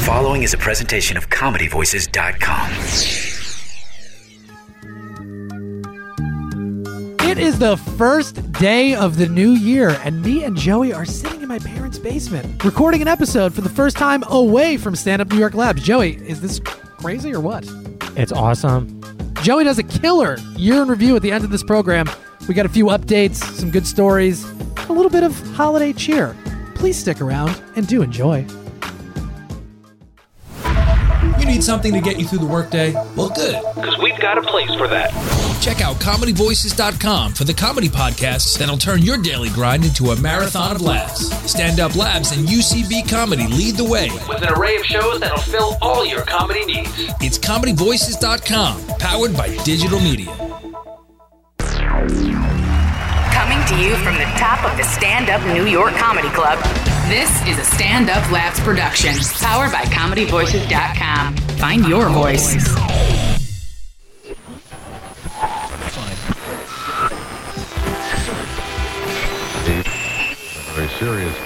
following is a presentation of ComedyVoices.com. It is the first day of the new year, and me and Joey are sitting in my parents' basement, recording an episode for the first time away from Stand Up New York Labs. Joey, is this crazy or what? It's awesome. Joey does a killer year in review at the end of this program. We got a few updates, some good stories, a little bit of holiday cheer. Please stick around and do enjoy. You need something to get you through the workday? Well, good, because we've got a place for that. Check out ComedyVoices.com for the comedy podcasts that'll turn your daily grind into a marathon of laughs. Stand Up Labs and UCB Comedy lead the way with an array of shows that'll fill all your comedy needs. It's ComedyVoices.com, powered by digital media. Coming to you from the top of the Stand Up New York Comedy Club, this is a Stand Up Labs production, powered by ComedyVoices.com. Find your voice. Very serious.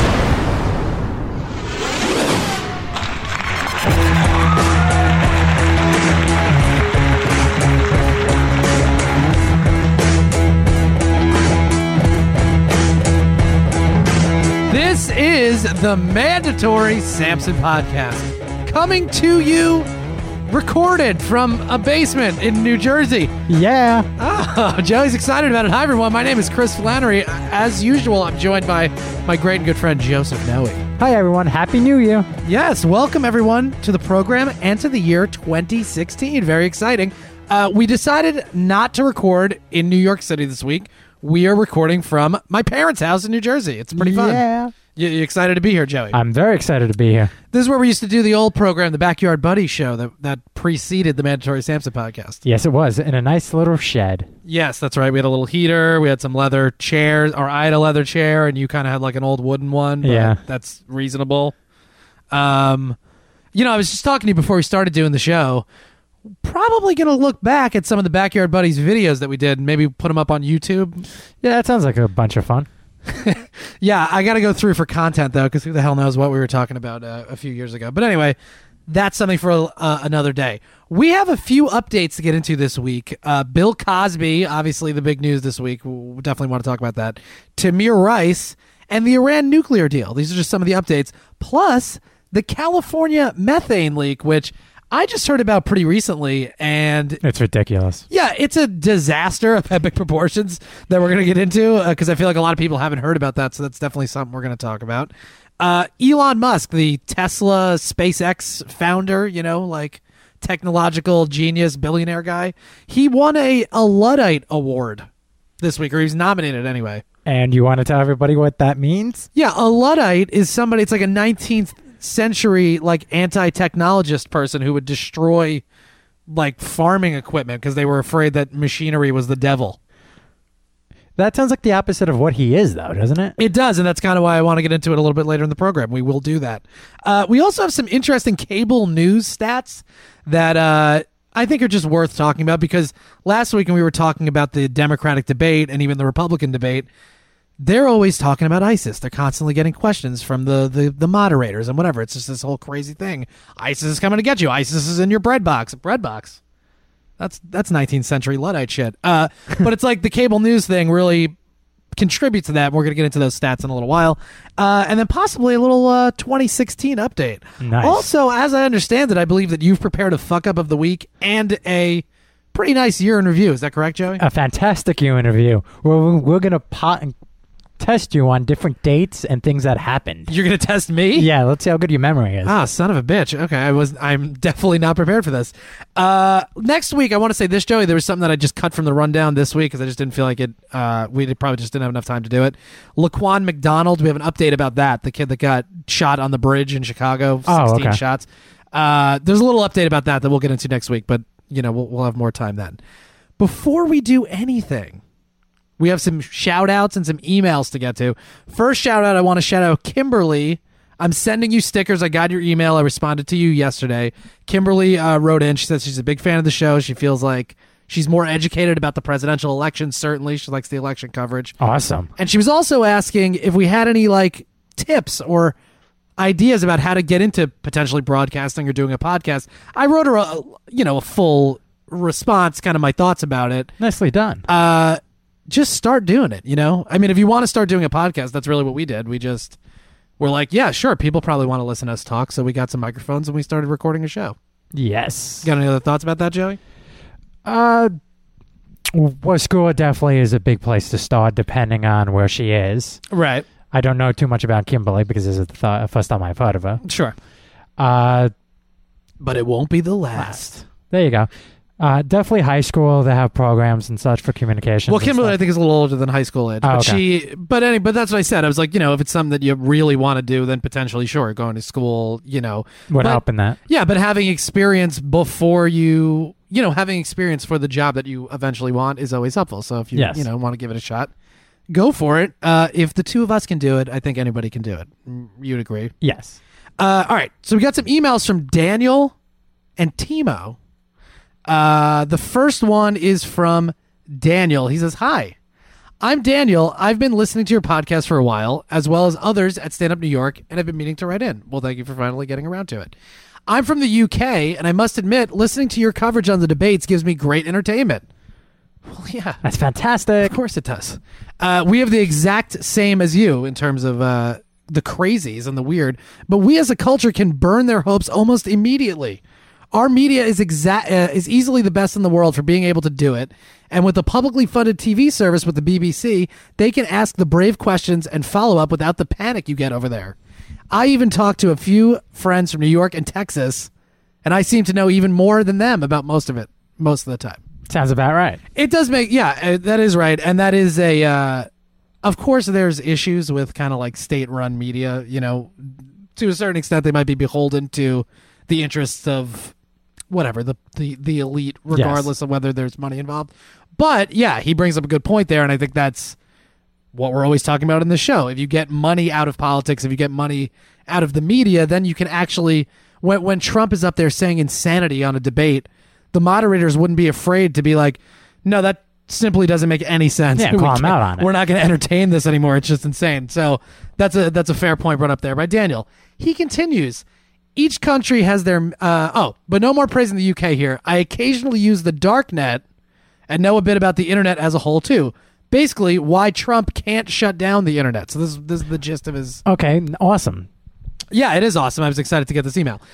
This is the mandatory Samson podcast, coming to you recorded from a basement in New Jersey. Yeah. Oh, Joey's excited about it. Hi, everyone. My name is Chris Flannery. As usual, I'm joined by my great and good friend, Joseph Noe. Hi, everyone. Happy New Year. Yes, welcome, everyone, to the program and to the year 2016. Very exciting. We decided not to record in New York City this week. We are recording from my parents' house in New Jersey. It's pretty fun. Yeah. You excited to be here, Joey? I'm very excited to be here. This is where we used to do the old program, the Backyard Buddy show that preceded the Mandatory Samson podcast. Yes, it was, in a nice little shed. Yes, that's right. We had a little heater. We had some leather chairs, or I had a leather chair, and you kind of had like an old wooden one. But yeah. That's reasonable. I was just talking to you before we started doing the show. Probably going to look back at some of the Backyard Buddies videos that we did and maybe put them up on YouTube. Yeah, that sounds like a bunch of fun. Yeah, I got to go through for content, though, because who the hell knows what we were talking about a few years ago. But anyway, that's something for another day. We have a few updates to get into this week. Bill Cosby, obviously the big news this week. We'll definitely want to talk about that. Tamir Rice and the Iran nuclear deal. These are just some of the updates. Plus, the California methane leak, which I just heard about pretty recently, and it's ridiculous. Yeah, it's a disaster of epic proportions that we're going to get into because I feel like a lot of people haven't heard about that, so that's definitely something we're going to talk about. Elon Musk, the Tesla SpaceX founder, like technological genius billionaire guy, he won a Luddite Award this week, or he was nominated anyway. And you want to tell everybody what that means? Yeah, a Luddite is somebody, it's like a 19th century like anti-technologist person who would destroy like farming equipment because they were afraid that machinery was the devil. That sounds like the opposite of what he is, though, doesn't it? It does, and that's kind of why I want to get into it a little bit later in the program. We will do that. We also have some interesting cable news stats that I think are just worth talking about, because last week when we were talking about the Democratic debate and even the Republican debate, they're always talking about ISIS. They're constantly getting questions from the moderators and whatever. It's just this whole crazy thing. ISIS is coming to get you. ISIS is in your bread box. Bread box. That's 19th century Luddite shit. But it's like the cable news thing really contributes to that. We're going to get into those stats in a little while. And then possibly a little 2016 update. Nice. Also, as I understand it, I believe that you've prepared a fuck up of the week and a pretty nice year in review. Is that correct, Joey? A fantastic year in review. We're going to test you on different dates and things that happened. You're going to test me? Yeah, let's see how good your memory is. Ah, son of a bitch. Okay, I'm definitely not prepared for this. Next week, I want to say this, Joey. There was something that I just cut from the rundown this week because I just didn't feel like it. We probably just didn't have enough time to do it. Laquan McDonald, we have an update about that. The kid that got shot on the bridge in Chicago, 16 shots. There's a little update about that we'll get into next week, but we'll have more time then. Before we do anything, we have some shout-outs and some emails to get to. First shout-out, I want to shout out Kimberly. I'm sending you stickers. I got your email. I responded to you yesterday. Kimberly wrote in. She says she's a big fan of the show. She feels like she's more educated about the presidential election, certainly. She likes the election coverage. Awesome. And she was also asking if we had any, tips or ideas about how to get into potentially broadcasting or doing a podcast. I wrote her a full response, kind of my thoughts about it. Nicely done. Just start doing it, I mean, if you want to start doing a podcast, that's really what we did. We're like, yeah, sure, people probably want to listen to us talk, so we got some microphones and we started recording a show. Yes. Got any other thoughts about that, Joey? Well, school definitely is a big place to start, depending on where she is. Right. I don't know too much about Kimberly because this is the first time I've heard of her. Sure. But it won't be the last. There you go. Definitely high school. They have programs and such for communication. Well, Kimberly, I think, is a little older than high school age. Oh, but okay. But that's what I said. I was like, if it's something that you really want to do, then potentially, sure, going to school, would help in that. Yeah, but having experience before having experience for the job that you eventually want is always helpful. So if you, want to give it a shot, go for it. If the two of us can do it, I think anybody can do it. You'd agree? Yes. All right. So we got some emails from Daniel and Timo. The first one is from Daniel. He says, "Hi, I'm Daniel. I've been listening to your podcast for a while, as well as others at Stand Up New York, and I've been meaning to write in. Well, thank you for finally getting around to it. I'm from the UK, and I must admit, listening to your coverage on the debates gives me great entertainment." Well, yeah. That's fantastic. Of course it does. We have the exact same as you in terms of the crazies and the weird, but we as a culture can burn their hopes almost immediately. Our media is easily the best in the world for being able to do it, and with the publicly funded TV service with the BBC, they can ask the brave questions and follow up without the panic you get over there. I even talked to a few friends from New York and Texas, and I seem to know even more than them about most of the time. Sounds about right. It does make, that is right, and that is of course there's issues with kind of like state-run media, to a certain extent they might be beholden to the interests of whatever, the elite, regardless of whether there's money involved. But yeah, he brings up a good point there, and I think that's what we're always talking about in the show. If you get money out of politics, if you get money out of the media, then you can actually, when Trump is up there saying insanity on a debate, the moderators wouldn't be afraid to be like, no, that simply doesn't make any sense. Yeah, call him out on it. We're not going to entertain this anymore. It's just insane. So that's a fair point brought up there by Daniel. He continues, each country has their, but no more praising the UK here. I occasionally use the dark net and know a bit about the internet as a whole too. Basically, why Trump can't shut down the internet. So this is the gist of his. Okay, awesome. Yeah, it is awesome. I was excited to get this email.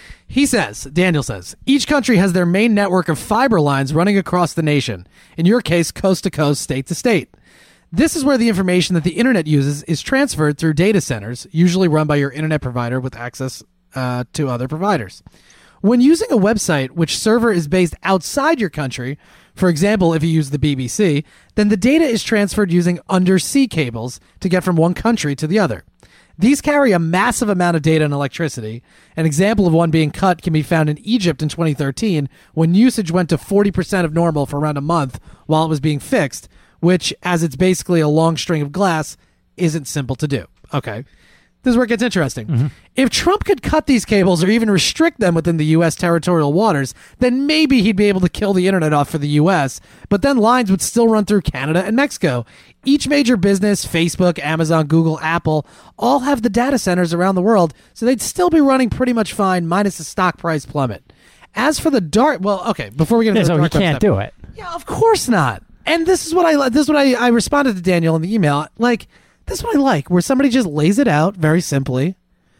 Daniel says, each country has their main network of fiber lines running across the nation. In your case, coast to coast, state to state. This is where the information that the internet uses is transferred through data centers, usually run by your internet provider with access to other providers. When using a website which server is based outside your country, for example, if you use the BBC, then the data is transferred using undersea cables to get from one country to the other. These carry a massive amount of data and electricity. An example of one being cut can be found in Egypt in 2013, when usage went to 40% of normal for around a month while it was being fixed, which, as it's basically a long string of glass, isn't simple to do. Okay. This is where it gets interesting. Mm-hmm. If Trump could cut these cables or even restrict them within the U.S. territorial waters, then maybe he'd be able to kill the internet off for the U.S., but then lines would still run through Canada and Mexico. Each major business, Facebook, Amazon, Google, Apple, all have the data centers around the world, so they'd still be running pretty much fine, minus the stock price plummet. As for the dark, before we get into the dark so he can't do it. Yeah, of course not. And this is what I responded to Daniel in the email. Like, this is what I like, where somebody just lays it out very simply.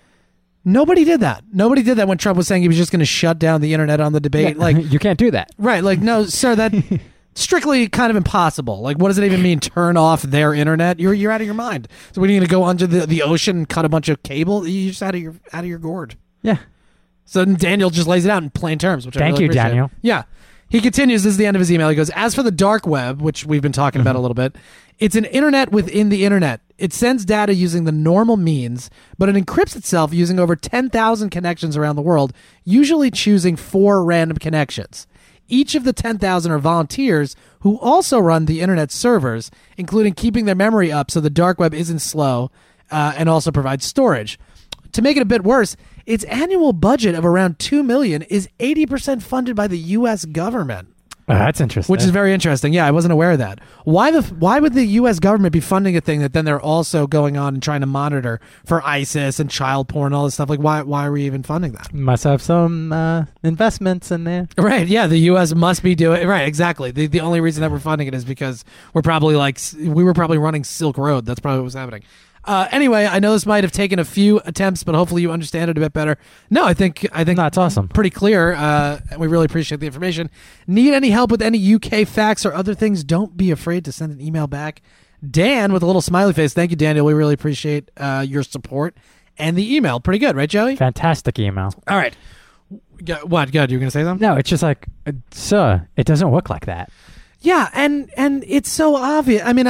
Nobody did that. Nobody did that when Trump was saying he was just going to shut down the internet on the debate. Yeah, like, you can't do that. Right. Like, no, sir, that strictly kind of impossible. Like, what does it even mean, turn off their internet? You're out of your mind. So when are you going to go under the ocean and cut a bunch of cable? You're just out of your gourd. Yeah. So Daniel just lays it out in plain terms, which I really appreciate. Thank you, Daniel. Yeah. He continues, this is the end of his email. He goes, as for the dark web, which we've been talking about a little bit, it's an internet within the internet. It sends data using the normal means, but it encrypts itself using over 10,000 connections around the world, usually choosing 4 random connections. Each of the 10,000 are volunteers who also run the internet servers, including keeping their memory up so the dark web isn't slow, and also provides storage. To make it a bit worse, its annual budget of around $2 million is 80% funded by the U.S. government. Oh, that's interesting. Which is very interesting. Yeah, I wasn't aware of that. Why would the U.S. government be funding a thing that then they're also going on and trying to monitor for ISIS and child porn and all this stuff? Like, why are we even funding that? Must have some investments in there. Right. Yeah, the U.S. must be doing right. Exactly. The only reason that we're funding it is because we were probably running Silk Road. That's probably what was happening. Anyway, I know this might have taken a few attempts, but hopefully you understand it a bit better. No, I think that's awesome. Pretty clear. And we really appreciate the information. Need any help with any UK facts or other things? Don't be afraid to send an email back. Dan with a little smiley face. Thank you, Daniel. We really appreciate your support and the email. Pretty good, right, Joey? Fantastic email. All right. What? Good. You were gonna say something? No, it's just like, sir, it doesn't work like that. Yeah, and it's so obvious. I mean,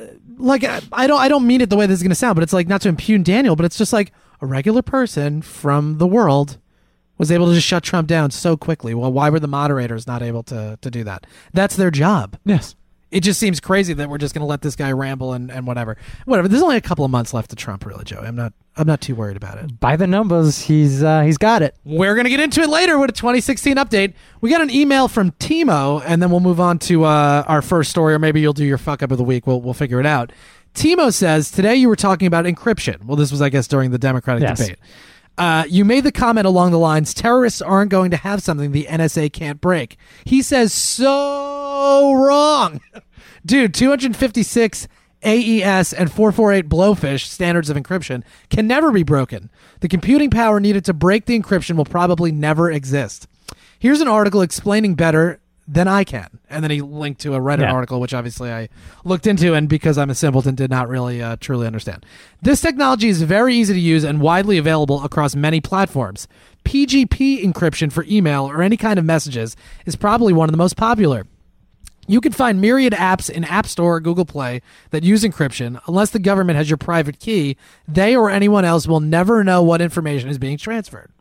I don't mean it the way this is going to sound, but it's like not to impugn Daniel, but it's just like a regular person from the world was able to just shut Trump down so quickly. Well, why were the moderators not able to do that? That's their job. Yes. It just seems crazy that we're just going to let this guy ramble and whatever. There's only a couple of months left to Trump, really, Joey. I'm not too worried about it. By the numbers, he's got it. We're going to get into it later with a 2016 update. We got an email from Timo, and then we'll move on to our first story, or maybe you'll do your fuck up of the week. We'll figure it out. Timo says, today you were talking about encryption. Well, this was, I guess, during the Democratic debate. You made the comment along the lines, terrorists aren't going to have something the NSA can't break. He says, so wrong. Dude, 256 AES and 448 Blowfish standards of encryption can never be broken. The computing power needed to break the encryption will probably never exist. Here's an article explaining better than I can. And then he linked to a Reddit article, which obviously I looked into, and because I'm a simpleton, did not really truly understand. This technology is very easy to use and widely available across many platforms. PGP encryption for email or any kind of messages is probably one of the most popular. You can find myriad apps in App Store or Google Play that use encryption. Unless the government has your private key, they or anyone else will never know what information is being transferred.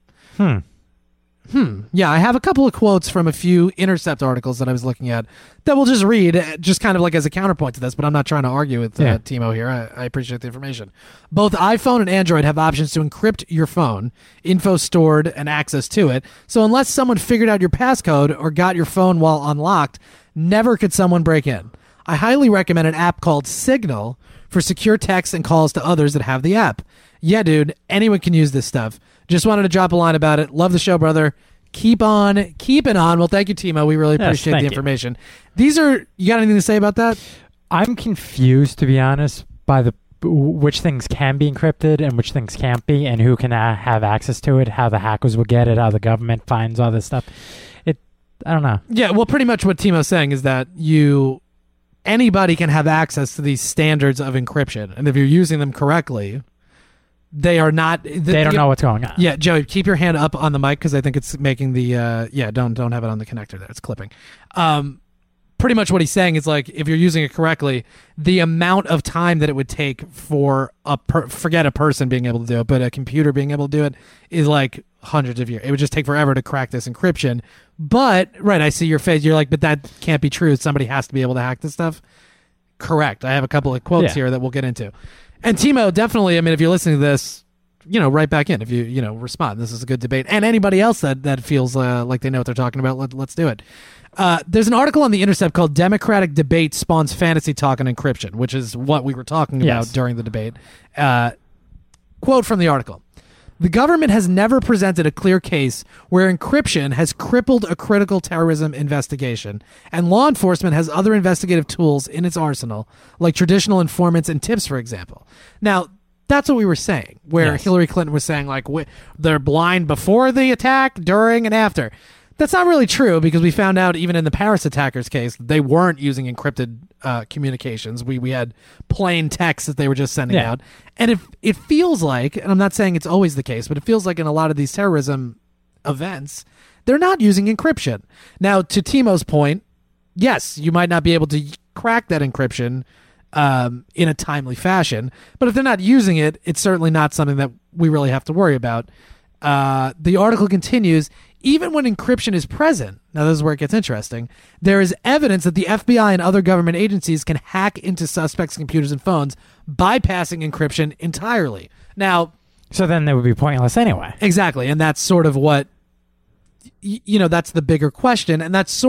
Yeah, I have a couple of quotes from a few Intercept articles that I was looking at that we'll just read, just kind of like as a counterpoint to this, but I'm not trying to argue with Timo here. I appreciate the information. Both iPhone and Android have options to encrypt your phone, info stored, and access to it. So unless someone figured out your passcode or got your phone while unlocked, never could someone break in. I highly recommend an app called Signal for secure texts and calls to others that have the app. Yeah, dude, anyone can use this stuff. Just wanted to drop a line about it. Love the show, brother. Keep on keeping on. Well, thank you, Timo. We really appreciate the information. You got anything to say about that? I'm confused, to be honest, by which things can be encrypted and which things can't be, and who can have access to it, how the hackers will get it, how the government finds all this stuff. I don't know. Yeah, well, pretty much what Timo's saying is that anybody can have access to these standards of encryption, and if you're using them correctly, they are not. They don't know what's going on. Yeah, Joey, keep your hand up on the mic because I think it's making the. Don't have it on the connector there. It's clipping. Pretty much what he's saying is like if you're using it correctly, the amount of time that it would take for forget a person being able to do it, but a computer being able to do it is like hundreds of years. It would just take forever to crack this encryption. But right, I see your face. You're like, but that can't be true. Somebody has to be able to hack this stuff. Correct. I have a couple of quotes here that we'll get into. And Timo, definitely. I mean, if you're listening to this, right back in. If you respond, this is a good debate. And anybody else that feels like they know what they're talking about, let's do it. There's an article on The Intercept called Democratic Debate Spawns Fantasy Talk on Encryption, which is what we were talking about during the debate. Quote from the article. The government has never presented a clear case where encryption has crippled a critical terrorism investigation, and law enforcement has other investigative tools in its arsenal, like traditional informants and tips, for example. Now, that's what we were saying, where Hillary Clinton was saying, like, they're blind before the attack, during, and after. That's not really true because we found out even in the Paris attackers case, they weren't using encrypted communications. We had plain text that they were just sending out. And it feels like, and I'm not saying it's always the case, but it feels like in a lot of these terrorism events, they're not using encryption. Now, to Timo's point, yes, you might not be able to crack that encryption in a timely fashion, but if they're not using it, it's certainly not something that we really have to worry about. The article continues, even when encryption is present, now this is where it gets interesting, there is evidence that the FBI and other government agencies can hack into suspects' computers and phones, bypassing encryption entirely. Now, so then they would be pointless anyway. Exactly, and that's sort of what, that's the bigger question, and that's sort of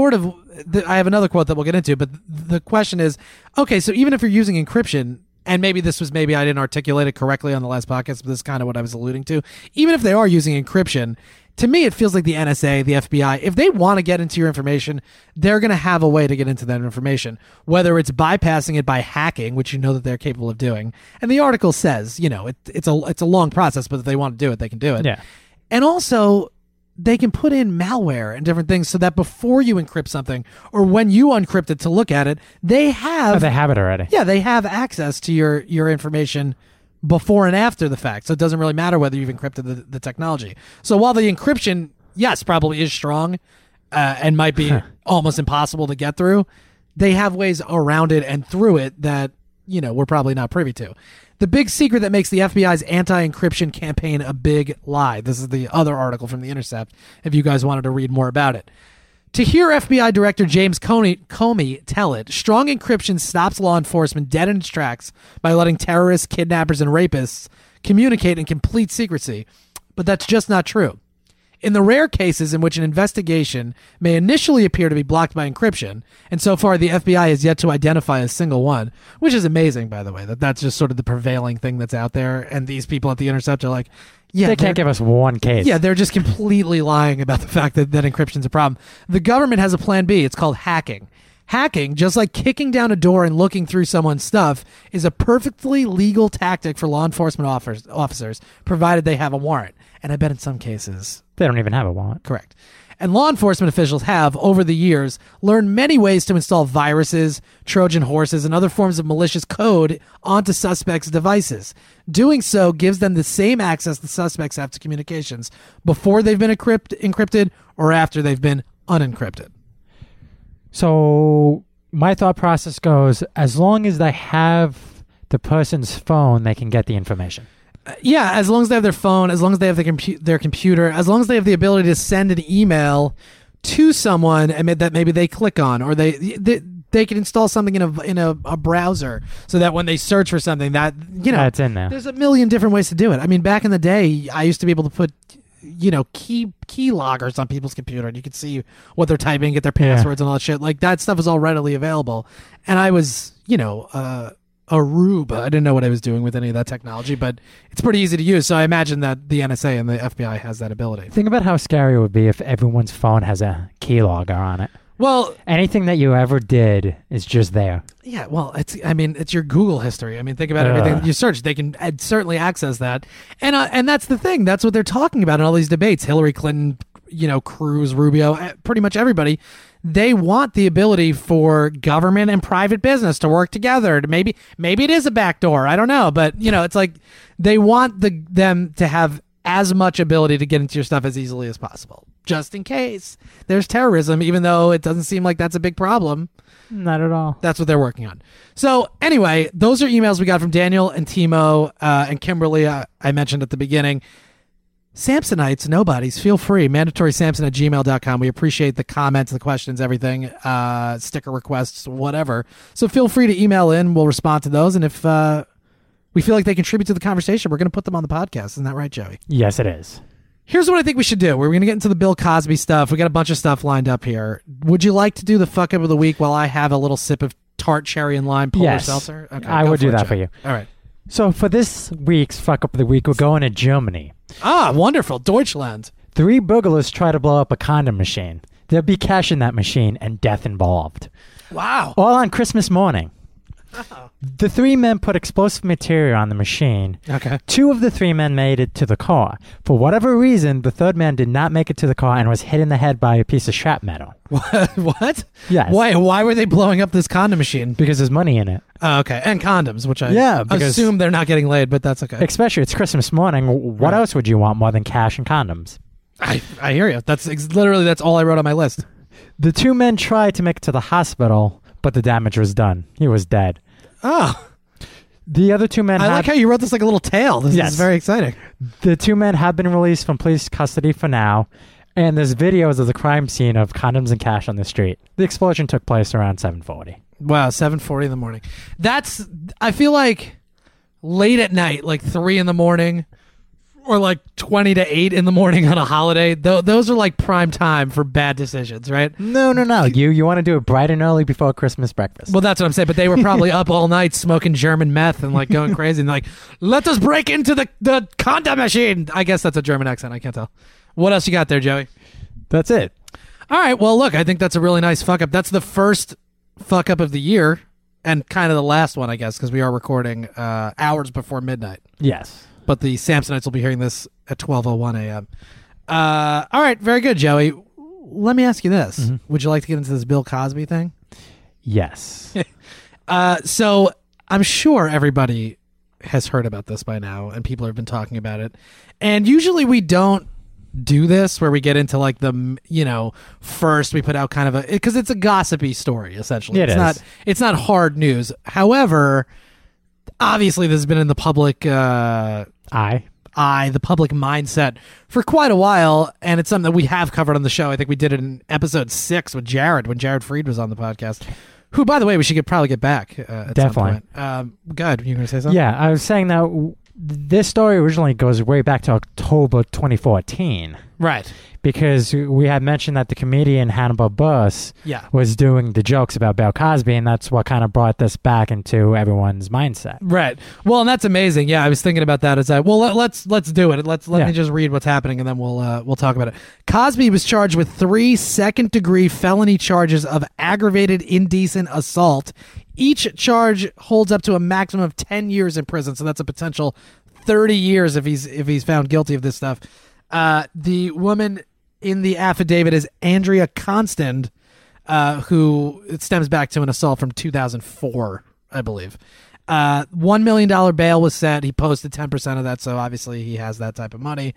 I have another quote that we'll get into, but the question is, okay, so even if you're using encryption, and maybe I didn't articulate it correctly on the last podcast, but this is kind of what I was alluding to. Even if they are using encryption, to me, it feels like the NSA, the FBI, if they want to get into your information, they're going to have a way to get into that information, whether it's bypassing it by hacking, which you know that they're capable of doing. And the article says, it's a long process, but if they want to do it, they can do it. Yeah. And also, they can put in malware and different things so that before you encrypt something or when you uncrypt it to look at it, they have they have it already. Yeah, they have access to your information before and after the fact. So it doesn't really matter whether you've encrypted the technology. So while the encryption, yes, probably is strong and might be almost impossible to get through, they have ways around it and through it that, we're probably not privy to. The big secret that makes the FBI's anti-encryption campaign a big lie. This is the other article from The Intercept, if you guys wanted to read more about it. To hear FBI Director James Comey tell it, strong encryption stops law enforcement dead in its tracks by letting terrorists, kidnappers, and rapists communicate in complete secrecy. But that's just not true. In the rare cases in which an investigation may initially appear to be blocked by encryption, and so far the FBI has yet to identify a single one, which is amazing, by the way, that's just sort of the prevailing thing that's out there, and these people at The Intercept are like, yeah, they can't give us one case. Yeah, they're just completely lying about the fact that encryption's a problem. The government has a plan B. It's called hacking. Hacking, just like kicking down a door and looking through someone's stuff, is a perfectly legal tactic for law enforcement officers, provided they have a warrant. And I bet in some cases they don't even have a warrant. Correct. And law enforcement officials have, over the years, learned many ways to install viruses, Trojan horses, and other forms of malicious code onto suspects' devices. Doing so gives them the same access the suspects have to communications before they've been encrypted or after they've been unencrypted. So my thought process goes, as long as they have the person's phone, they can get the information. Yeah, as long as they have their phone, as long as they have their computer, as long as they have the ability to send an email to someone and that maybe they click on, or they can install something in a browser so that when they search for something that it's in there. There's a million different ways to do it. I mean, back in the day, I used to be able to put key loggers on people's computer, and you could see what they're typing, get their passwords and all that shit. Like, that stuff was all readily available, and I was a rube. I didn't know what I was doing with any of that technology, but it's pretty easy to use. So I imagine that the NSA and the FBI has that ability. Think about how scary it would be if everyone's phone has a keylogger on it. Well, anything that you ever did is just there. Yeah, well, it's your Google history. I mean, think about everything that you search. They can certainly access that, and that's the thing. That's what they're talking about in all these debates. Hillary Clinton, Cruz, Rubio, pretty much everybody. They want the ability for government and private business to work together. Maybe it is a backdoor. I don't know, but it's like they want them to have as much ability to get into your stuff as easily as possible, just in case there's terrorism. Even though it doesn't seem like that's a big problem, not at all. That's what they're working on. So anyway, those are emails we got from Daniel and Timo and Kimberly. I mentioned at the beginning. Samsonites, nobodies, feel free. MandatorySamson@gmail.com. We appreciate the comments, the questions, everything, sticker requests, whatever. So feel free to email in. We'll respond to those. And if we feel like they contribute to the conversation, we're going to put them on the podcast. Isn't that right, Joey? Yes, it is. Here's what I think we should do. We're going to get into the Bill Cosby stuff. We got a bunch of stuff lined up here. Would you like to do the fuck up of the week while I have a little sip of tart cherry and lime polar seltzer? Okay, I would do that for you. All right. So for this week's fuck up of the week, we're going to Germany. Ah, wonderful. Deutschland. 3 burglars try to blow up a condom machine. There'll be cash in that machine and death involved. Wow. All on Christmas morning. Oh. The 3 men put explosive material on the machine. Okay. 2 of the 3 men made it to the car. For whatever reason, the 3rd man did not make it to the car and was hit in the head by a piece of shrapnel. What? Yes. Why were they blowing up this condom machine? Because there's money in it. Oh, okay. And condoms, which I assume they're not getting laid, but that's okay. Especially it's Christmas morning. What else would you want more than cash and condoms? I hear you. That's all I wrote on my list. The 2 men tried to make it to the hospital, but the damage was done. He was dead. Oh. The other 2 men I like how you wrote this like a little tale. This is very exciting. The 2 men have been released from police custody for now, and there's videos of the crime scene of condoms and cash on the street. The explosion took place around 7:40. Wow, 7:40 in the morning. I feel like late at night, like 3 in the morning, or like 20 to 8 in the morning on a holiday. Those are like prime time for bad decisions, right? No. You want to do it bright and early before Christmas breakfast. Well, that's what I'm saying. But they were probably up all night smoking German meth and like going crazy and like, let us break into the condom machine. I guess that's a German accent. I can't tell. What else you got there, Joey? That's it. All right. Well, look, I think that's a really nice fuck up. That's the first fuck up of the year and kind of the last one, I guess, because we are recording hours before midnight. Yes. But the Samsonites will be hearing this at 12:01 a.m. All right. Very good, Joey. Let me ask you this. Mm-hmm. Would you like to get into this Bill Cosby thing? Yes. So I'm sure everybody has heard about this by now and people have been talking about it. And usually we don't do this where we get into like the, first we put out kind of because it's a gossipy story essentially. It's not hard news. However, obviously this has been in the public the public mindset for quite a while, and it's something that we have covered on the show. I think we did it in episode 6 with Jared when Jared Freed was on the podcast. Who, by the way, we should probably get back at Definitely. some point. Good. You going to say something? Yeah, I was saying that this story originally goes way back to October 2014. Right. Because we had mentioned that the comedian Hannibal Buress was doing the jokes about Bill Cosby, and that's what kind of brought this back into everyone's mindset. Right. Well, and that's amazing. Yeah, I was thinking about that as let's do it. Let me just read what's happening, and then we'll talk about it. Cosby was charged with 3 second-degree felony charges of aggravated indecent assault. Each charge holds up to a maximum of 10 years in prison, so that's a potential 30 years if he's found guilty of this stuff. The woman in the affidavit is Andrea Constand, who it stems back to an assault from 2004, I believe. $1 million bail was set. He posted 10% of that, so obviously he has that type of money.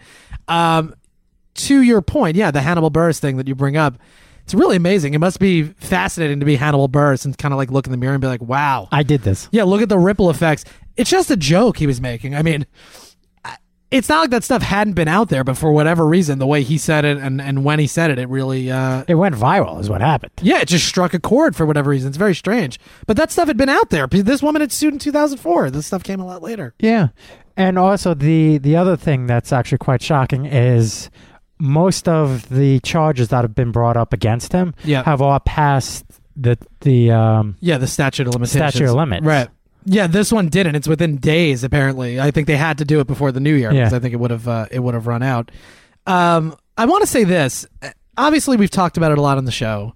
To your point, the Hannibal Buress thing that you bring up, it's really amazing. It must be fascinating to be Hannibal Buress and kind of like look in the mirror and be like, wow. I did this. Yeah, look at the ripple effects. It's just a joke he was making. I mean, it's not like that stuff hadn't been out there, but for whatever reason, the way he said it and when he said it, it really... it went viral is what happened. Yeah, it just struck a chord for whatever reason. It's very strange. But that stuff had been out there. This woman had sued in 2004. This stuff came a lot later. Yeah. And also the other thing that's actually quite shocking is most of the charges that have been brought up against him have all passed the statute of limitations. Statute of limits. Right. Yeah, this one didn't. It's within days, apparently. I think they had to do it before the new year because I think it would have run out. I want to say this. Obviously, we've talked about it a lot on the show.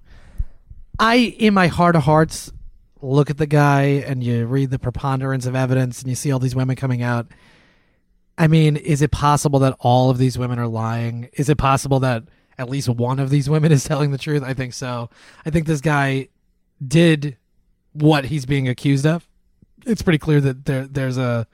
In my heart of hearts, look at the guy and you read the preponderance of evidence and you see all these women coming out. I mean, is it possible that all of these women are lying? Is it possible that at least one of these women is telling the truth? I think so. I think this guy did what he's being accused of. It's pretty clear that there's a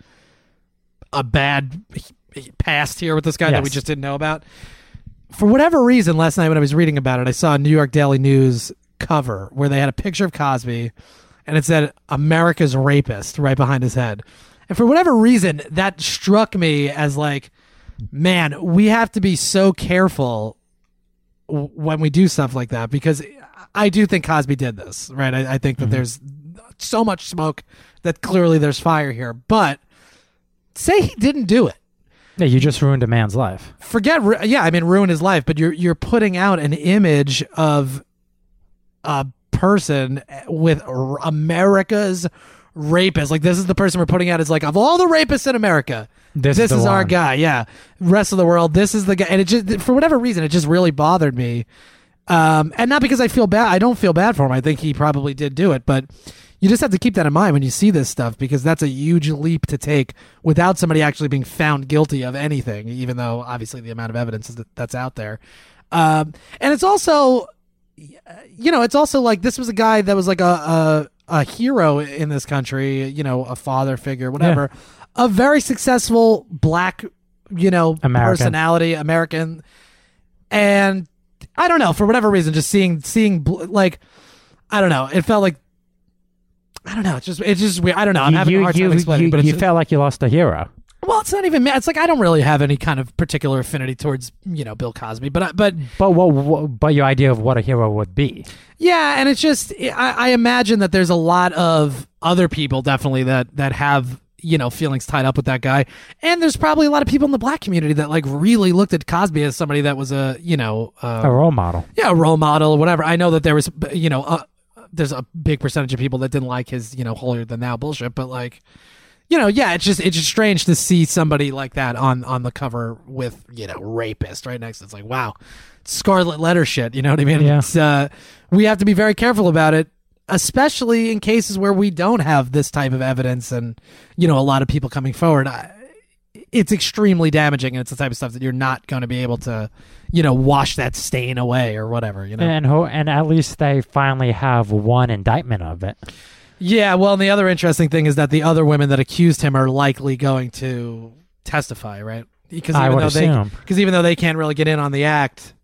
bad past here with this guy that we just didn't know about. For whatever reason, last night when I was reading about it, I saw a New York Daily News cover where they had a picture of Cosby and it said America's rapist right behind his head. And for whatever reason, that struck me as like, man, we have to be so careful when we do stuff like that, because I do think Cosby did this, right? I think that there's so much smoke that clearly there's fire here. But say he didn't do it. Yeah, you just ruined a man's life. Ruin his life, but you're putting out an image of a person with America's rapist. Like, this is the person we're putting out as like, of all the rapists in America, this is our guy. Yeah. Rest of the world, this is the guy. And it just, for whatever reason, it just really bothered me. And not because I feel bad. I don't feel bad for him. I think he probably did do it, but you just have to keep that in mind when you see this stuff, because that's a huge leap to take without somebody actually being found guilty of anything, even though obviously the amount of evidence that's out there. And it's also, it's also like, this was a guy that was like a hero in this country, a father figure, whatever, a very successful black, personality, American. And I don't know, for whatever reason, just seeing like, I don't know, it felt like, I don't know, it's just weird. I don't know. I'm having a hard time explaining, but you felt like you lost a hero. Well, it's not even. It's like I don't really have any kind of particular affinity towards Bill Cosby, but your idea of what a hero would be. Yeah, and it's just I imagine that there's a lot of other people definitely that have feelings tied up with that guy. And there's probably a lot of people in the black community that like really looked at Cosby as somebody that was a role model. Yeah, a role model or whatever. I know that there was, there's a big percentage of people that didn't like his, holier than thou bullshit, but like, it's just strange to see somebody like that on the cover with, rapist right next to it. It's like, wow, scarlet letter shit. You know what I mean? Yeah. It's, we have to be very careful about it, especially in cases where we don't have this type of evidence and, a lot of people coming forward. It's extremely damaging, and it's the type of stuff that you're not going to be able to, wash that stain away or whatever, And at least they finally have one indictment of it. Yeah, well, and the other interesting thing is that the other women that accused him are likely going to testify, right? Because even though they can't really get in on the act,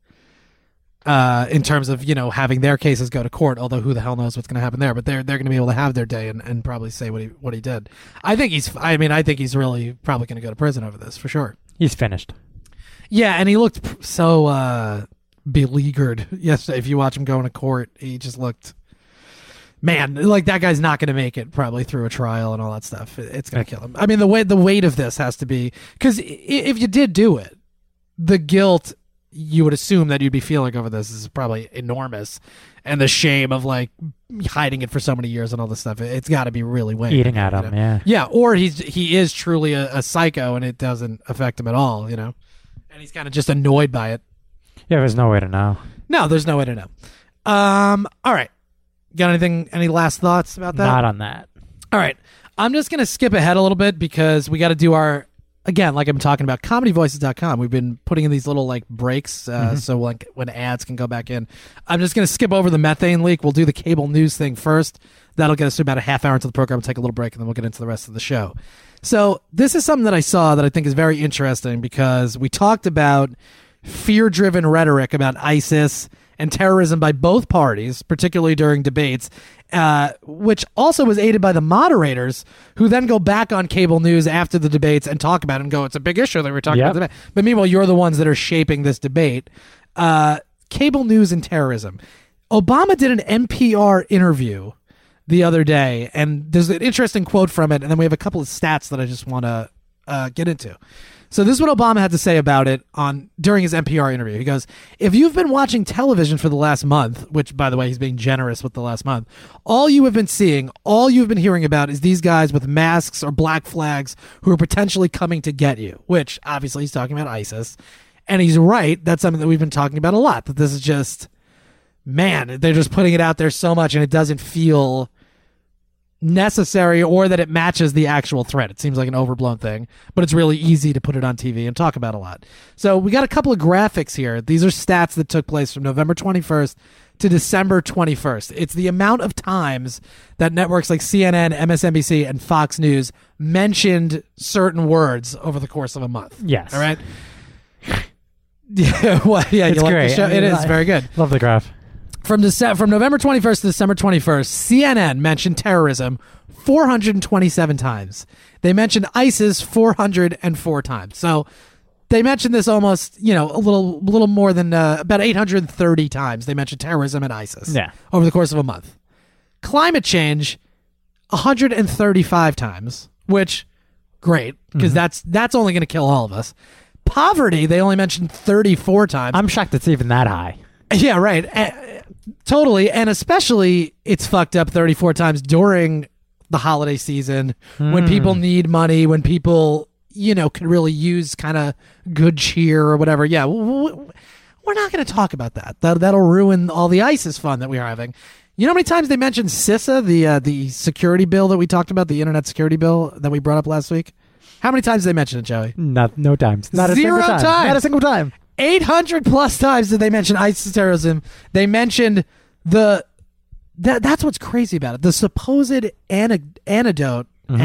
in terms of having their cases go to court, although who the hell knows what's going to happen there? But they're going to be able to have their day and probably say what he did. I think he's really probably going to go to prison over this for sure. He's finished. Yeah, and he looked so beleaguered yesterday. If you watch him going to court, he just looked. Man, like that guy's not going to make it probably through a trial and all that stuff. It's going to kill him. I mean, the weight of this has to be because if you did do it, the guilt you would assume that you'd be feeling over this is probably enormous, and the shame of like hiding it for so many years and all this stuff. It's got to be really weighing. Eating at him, yeah. Yeah, or he is truly a psycho and it doesn't affect him at all, and he's kind of just annoyed by it. Yeah, there's no way to know. No, there's no way to know. All right. Got any last thoughts about that? Not on that. All right. I'm just going to skip ahead a little bit because we got to do again, like I'm talking about, comedyvoices.com. We've been putting in these little like breaks so like when ads can go back in. I'm just going to skip over the methane leak. We'll do the cable news thing first. That'll get us to about a half hour into the program. We'll take a little break and then we'll get into the rest of the show. So this is something that I saw that I think is very interesting because we talked about fear-driven rhetoric about ISIS and terrorism by both parties, particularly during debates, which also was aided by the moderators, who then go back on cable news after the debates and talk about it and go, it's a big issue that we're talking about today. But meanwhile, you're the ones that are shaping this debate. Cable news and terrorism. Obama did an NPR interview the other day, and there's an interesting quote from it, and then we have a couple of stats that I just want to get into. So this is what Obama had to say about it during his NPR interview. He goes, if you've been watching television for the last month, which, by the way, he's being generous with the last month, all you have been seeing, all you've been hearing about is these guys with masks or black flags who are potentially coming to get you, which obviously he's talking about ISIS. And he's right. That's something that we've been talking about a lot, that this is just, man, they're just putting it out there so much and it doesn't feel necessary or that it matches the actual threat. It seems like an overblown thing, but it's really easy to put it on TV and talk about a lot. So we got a couple of graphics here. These are stats that took place from November 21st to December 21st. It's the amount of times that networks like CNN, MSNBC, and Fox News mentioned certain words over the course of a month. Yes. All right? Yeah, well, yeah, it's you like great. the show? It is very good. Love the graph. From November 21st to December 21st, CNN mentioned terrorism 427 times. They mentioned ISIS 404 times. So they mentioned this almost, a little more than about 830 times. They mentioned terrorism and ISIS over the course of a month. Climate change 135 times, which great, because that's only going to kill all of us. Poverty, they only mentioned 34 times. I'm shocked it's even that high. Yeah, right. Totally. And especially it's fucked up 34 times during the holiday season when people need money, when people, could really use kind of good cheer or whatever. Yeah, we're not going to talk about that. That'll ruin all the ISIS fun that we are having. You know how many times they mentioned CISA, the security bill that we talked about, the internet security bill that we brought up last week? How many times did they mention it, Joey? No times. Not a Zero single time. times. Not a single time. 800 plus times did they mention ISIS terrorism. They mentioned that's what's crazy about it. The supposed antidote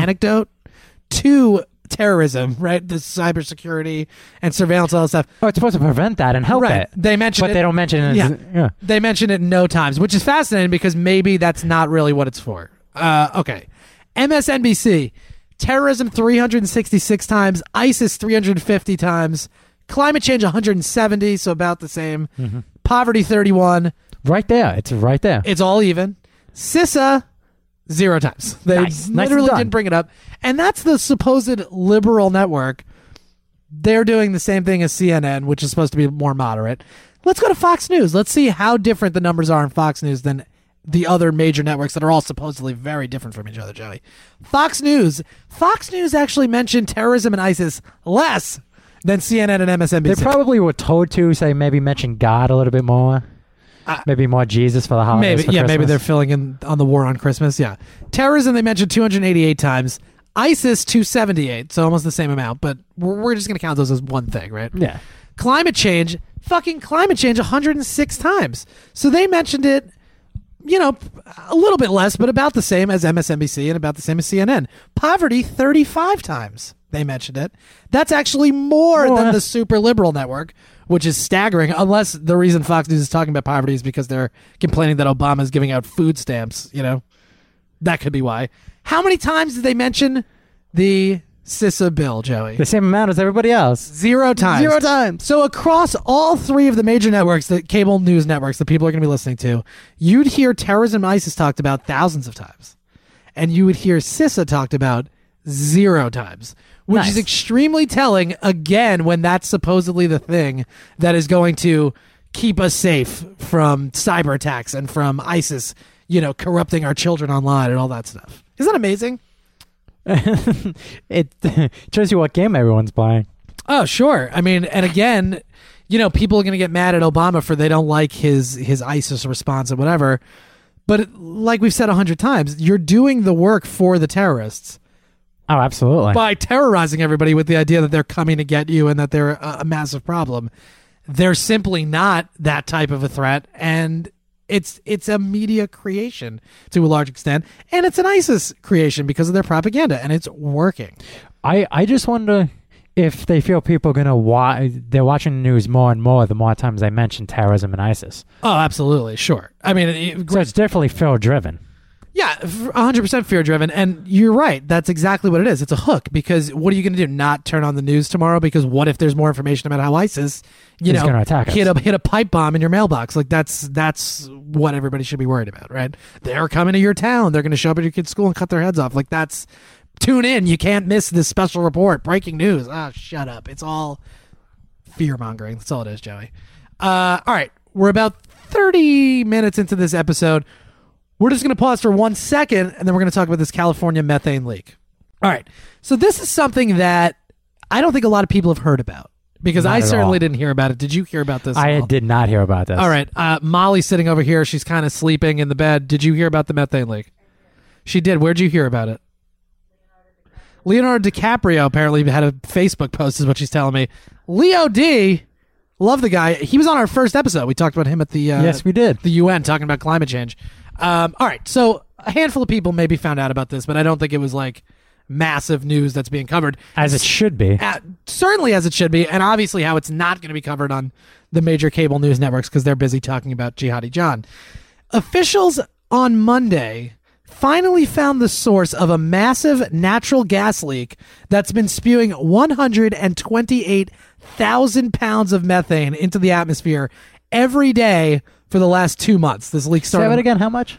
to terrorism, right? The cybersecurity and surveillance, all that stuff. Oh, it's supposed to prevent that and help it. They mention it, but they don't mention it. Yeah. They mention it no times, which is fascinating because maybe that's not really what it's for. Okay. MSNBC, terrorism 366 times, ISIS 350 times, climate change 170, so about the same. Poverty 31. Right there. It's right there. It's all even. CISA 0 times. They Nice literally and done. didn't bring it up. And that's the supposed liberal network. They're doing the same thing as CNN, which is supposed to be more moderate. Let's go to Fox News. Let's see how different the numbers are in Fox News than the other major networks that are all supposedly very different from each other, Joey. Fox News actually mentioned terrorism and ISIS less than CNN and MSNBC. They probably were told to say maybe mention God a little bit more. Maybe more Jesus for the holidays. Maybe, for maybe Christmas. they're filling in on the war on Christmas. Yeah, terrorism they mentioned 288 times. ISIS 278, so almost the same amount. But we're just gonna count those as one thing, right? Yeah. Climate change, 106 times. So they mentioned it, a little bit less, but about the same as MSNBC and about the same as CNN. Poverty 35 times. They mentioned it. That's actually more than the super liberal network, which is staggering, unless the reason Fox News is talking about poverty is because they're complaining that Obama is giving out food stamps, That could be why. How many times did they mention the CISA bill, Joey? The same amount as everybody else. 0 times. 0 times. So across all 3 of the major networks, the cable news networks that people are going to be listening to, you'd hear terrorism and ISIS talked about thousands of times. And you would hear CISA talked about 0 times, which is extremely telling, again, when that's supposedly the thing that is going to keep us safe from cyber attacks and from ISIS, corrupting our children online and all that stuff. Isn't that amazing? It shows you what game everyone's playing. Oh, sure. I mean, and again, people are going to get mad at Obama for they don't like his ISIS response and whatever. But like we've said 100 times, you're doing the work for the terrorists Oh, absolutely. by terrorizing everybody with the idea that they're coming to get you and that they're a massive problem. They're simply not that type of a threat, and it's a media creation to a large extent, and it's an ISIS creation because of their propaganda, and it's working. I just wonder if they feel people are gonna they're watching the news more and more the more times they mention terrorism and ISIS. Oh, absolutely, sure. I mean, So it's definitely fear driven. yeah, 100% fear driven, and you're right. That's exactly what it is. It's a hook, because what are you going to do? Not turn on the news tomorrow? Because what if there's more information about how ISIS, gonna attack us. hit a pipe bomb in your mailbox? Like that's what everybody should be worried about, right? They're coming to your town. They're going to show up at your kid's school and cut their heads off. Like that's tune in. You can't miss this special report. Breaking news. Ah, shut up. It's all fear mongering. That's all it is, Joey. All right, we're about 30 minutes into this episode. We're just going to pause for 1 second, and then we're going to talk about this California methane leak. All right. So this is something that I don't think a lot of people have heard about, because Not I at certainly all. didn't hear about it. Did you hear about this? at I all? did not hear about this. All right. Molly's sitting over here. She's kind of sleeping in the bed. Did you hear about the methane leak? She did. Where'd you hear about it? Leonardo DiCaprio apparently had a Facebook post, is what she's telling me. Leo D, love the guy. He was on our first episode. We talked about him at the Yes, we did. the UN, talking about climate change. All right, so a handful of people maybe found out about this, but I don't think it was like massive news that's being covered. As it should be. Certainly as it should be, and obviously how it's not going to be covered on the major cable news networks because they're busy talking about Jihadi John. Officials on Monday finally found the source of a massive natural gas leak that's been spewing 128,000 pounds of methane into the atmosphere every day for the last 2 months. This leak started. Say that again. How much?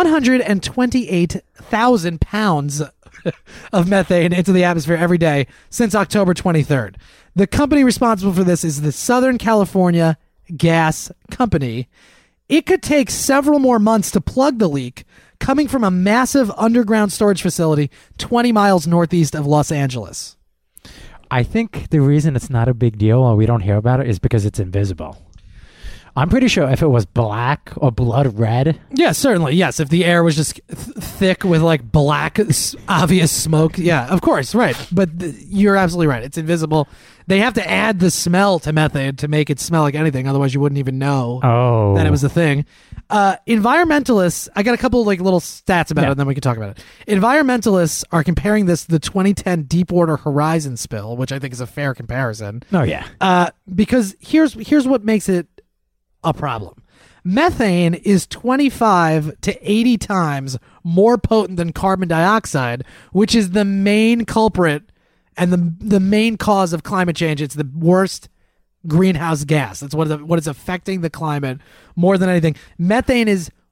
128,000 pounds of methane into the atmosphere every day since October 23rd. The company responsible for this is the Southern California Gas Company. It could take several more months to plug the leak, coming from a massive underground storage facility 20 miles northeast of Los Angeles. I think the reason it's not a big deal or we don't hear about it is because it's invisible. I'm pretty sure if it was black or blood red. Yeah, certainly. Yes, if the air was just thick with like black, obvious smoke. Yeah, of course, right. But you're absolutely right. It's invisible. They have to add the smell to methane to make it smell like anything. Otherwise, you wouldn't even know that it was a thing. Environmentalists, I got a couple of like little stats about it, and then we can talk about it. Environmentalists are comparing this to the 2010 Deepwater Horizon spill, which I think is a fair comparison. Oh, yeah. Because here's what makes it a problem. Methane is 25 to 80 times more potent than carbon dioxide, which is the main culprit and the main cause of climate change. It's the worst greenhouse gas. That's what is affecting the climate more than anything. Methane is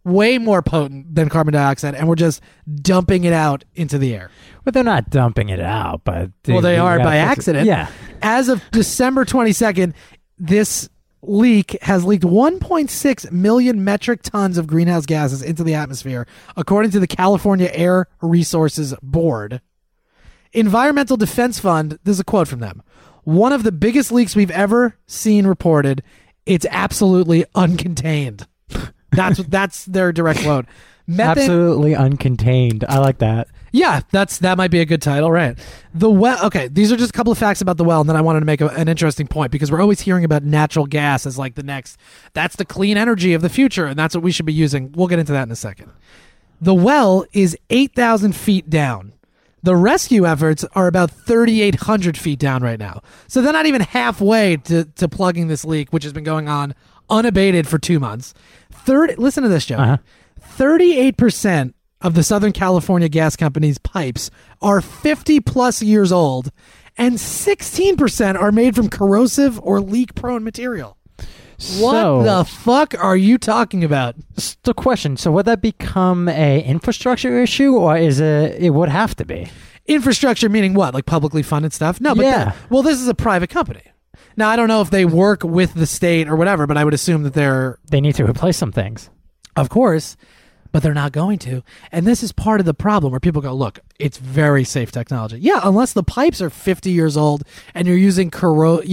way more potent than carbon dioxide, and we're just dumping it out into the air. But they're not dumping it out, but Well, they are gotta by fix it. accident. Yeah. As of December 22nd, this leak has leaked 1.6 million metric tons of greenhouse gases into the atmosphere, according to the California Air Resources Board. Environmental Defense Fund, this is a quote from them. One of the biggest leaks we've ever seen reported. It's absolutely uncontained. That's their direct quote. Absolutely uncontained. I like that. Yeah, that might be a good title, right? The well. Okay, these are just a couple of facts about the well, and then I wanted to make an interesting point because we're always hearing about natural gas as like the next. That's the clean energy of the future, and that's what we should be using. We'll get into that in a second. The well is 8,000 feet down. The rescue efforts are about 3,800 feet down right now, so they're not even halfway to plugging this leak, which has been going on unabated for 2 months. Listen to this, Joe. 38% of the Southern California Gas Company's pipes are 50 plus years old, and 16% are made from corrosive or leak-prone material. What the fuck are you talking about? The question, so would that become a infrastructure issue, or is it would have to be? Infrastructure meaning what? Like publicly funded stuff? No, but Yeah. well, this is a private company. Now, I don't know if they work with the state or whatever, but I would assume that they're, They need to replace some things. of course, but they're not going to. And this is part of the problem where people go, look, it's very safe technology. Yeah, unless the pipes are 50 years old and you're using pipes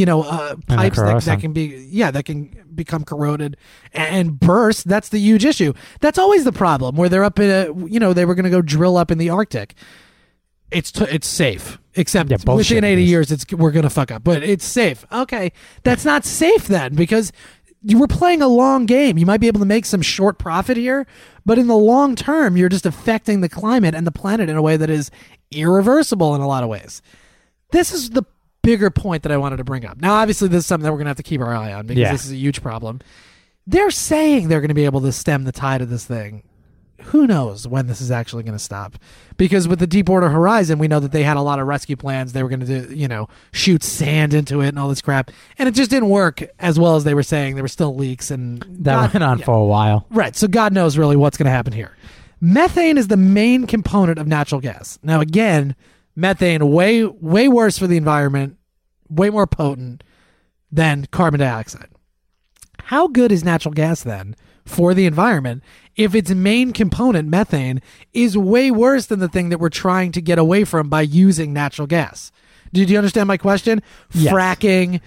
that can be, that can become corroded and burst. That's the huge issue. That's always the problem where they're up in they were going to go drill up in the Arctic. It's safe, except within 80 years, we're going to fuck up. But it's safe. Okay, that's not safe then because you were playing a long game. You might be able to make some short profit here, but in the long term, you're just affecting the climate and the planet in a way that is irreversible in a lot of ways. This is the bigger point that I wanted to bring up. Now, obviously, this is something that we're going to have to keep our eye on because this is a huge problem. They're saying they're going to be able to stem the tide of this thing. Who knows when this is actually going to stop? Because with the Deepwater Horizon, we know that they had a lot of rescue plans. They were going to do, shoot sand into it and all this crap. And it just didn't work as well as they were saying. There were still leaks. And That went on for a while. Right. So God knows really what's going to happen here. Methane is the main component of natural gas. Now, again, methane, way, way worse for the environment, way more potent than carbon dioxide. How good is natural gas then for the environment if its main component, methane, is way worse than the thing that we're trying to get away from by using natural gas? Did you understand my question? Yes. Fracking,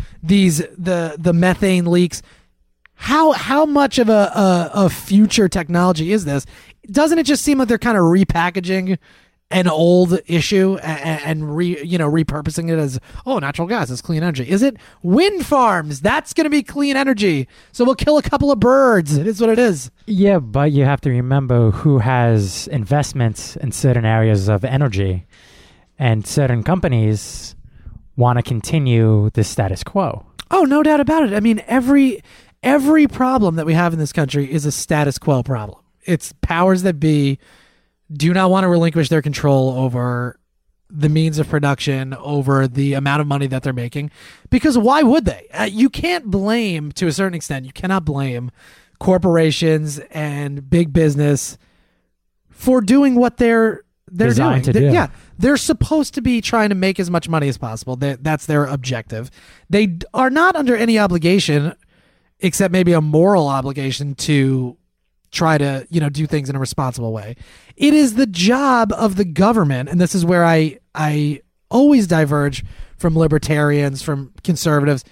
the methane leaks. How much of a future technology is this? Doesn't it just seem like they're kind of repackaging an old issue and repurposing it as, natural gas is clean energy? Is it wind farms? That's going to be clean energy. So we'll kill a couple of birds. It is what it is. Yeah, but you have to remember who has investments in certain areas of energy, and certain companies want to continue the status quo. Oh, no doubt about it. I mean, every problem that we have in this country is a status quo problem. It's powers that be do not want to relinquish their control over the means of production, over the amount of money that they're making, because why would they? You can't blame, to a certain extent, you cannot blame corporations and big business for doing what they're Designed doing. to do. Yeah, they're supposed to be trying to make as much money as possible. That's their objective. They are not under any obligation, except maybe a moral obligation, to try to do things in a responsible way. It is the job of the government, and this is where I always diverge from libertarians, from conservatives.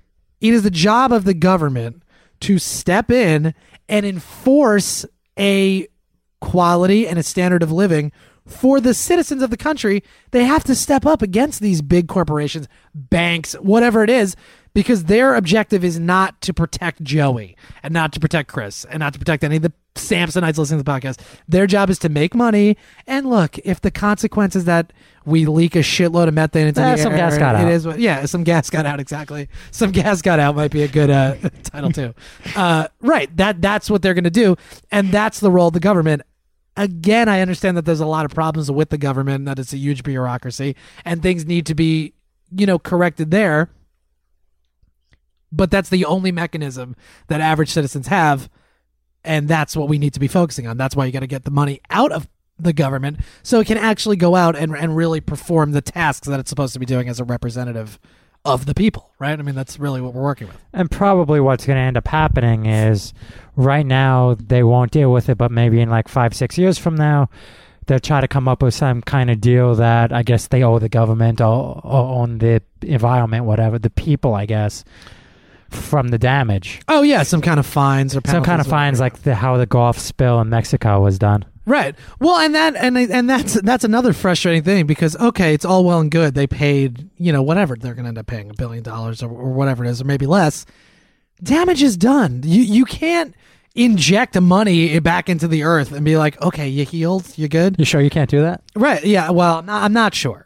It is the job of the government to step in and enforce a quality and a standard of living for the citizens of the country. They have to step up against these big corporations, banks, whatever it is, because their objective is not to protect Joey and not to protect Chris and not to protect any of the Samsonites listening to the podcast. Their job is to make money. And look, if the consequence is that we leak a shitload of methane into the air, some gas got out. Some gas got out, exactly. Some gas got out might be a good title too. Right, that's what they're going to do, and that's the role of the government. Again, I understand that there's a lot of problems with the government, that it's a huge bureaucracy, and things need to be, corrected there. But that's the only mechanism that average citizens have And that's what we need to be focusing on. That's why you got to get the money out of the government so it can actually go out and really perform the tasks that it's supposed to be doing as a representative of the people, right? I mean, that's really what we're working with. And probably what's going to end up happening is right now they won't deal with it, but maybe in like 5-6 years from now, they'll try to come up with some kind of deal that I guess they owe the government or on the environment, whatever, the people, I guess, from the damage. Oh, yeah, some kind of fines or penalties. Some kind of fines like how the Gulf spill in Mexico was done. Right. Well, and that's another frustrating thing because, okay, it's all well and good. They paid, whatever they're going to end up paying, $1 billion or whatever it is, or maybe less. Damage is done. You can't inject money back into the earth and be like, okay, you healed, you good? You sure you can't do that? Right. Yeah. Well, I'm not sure.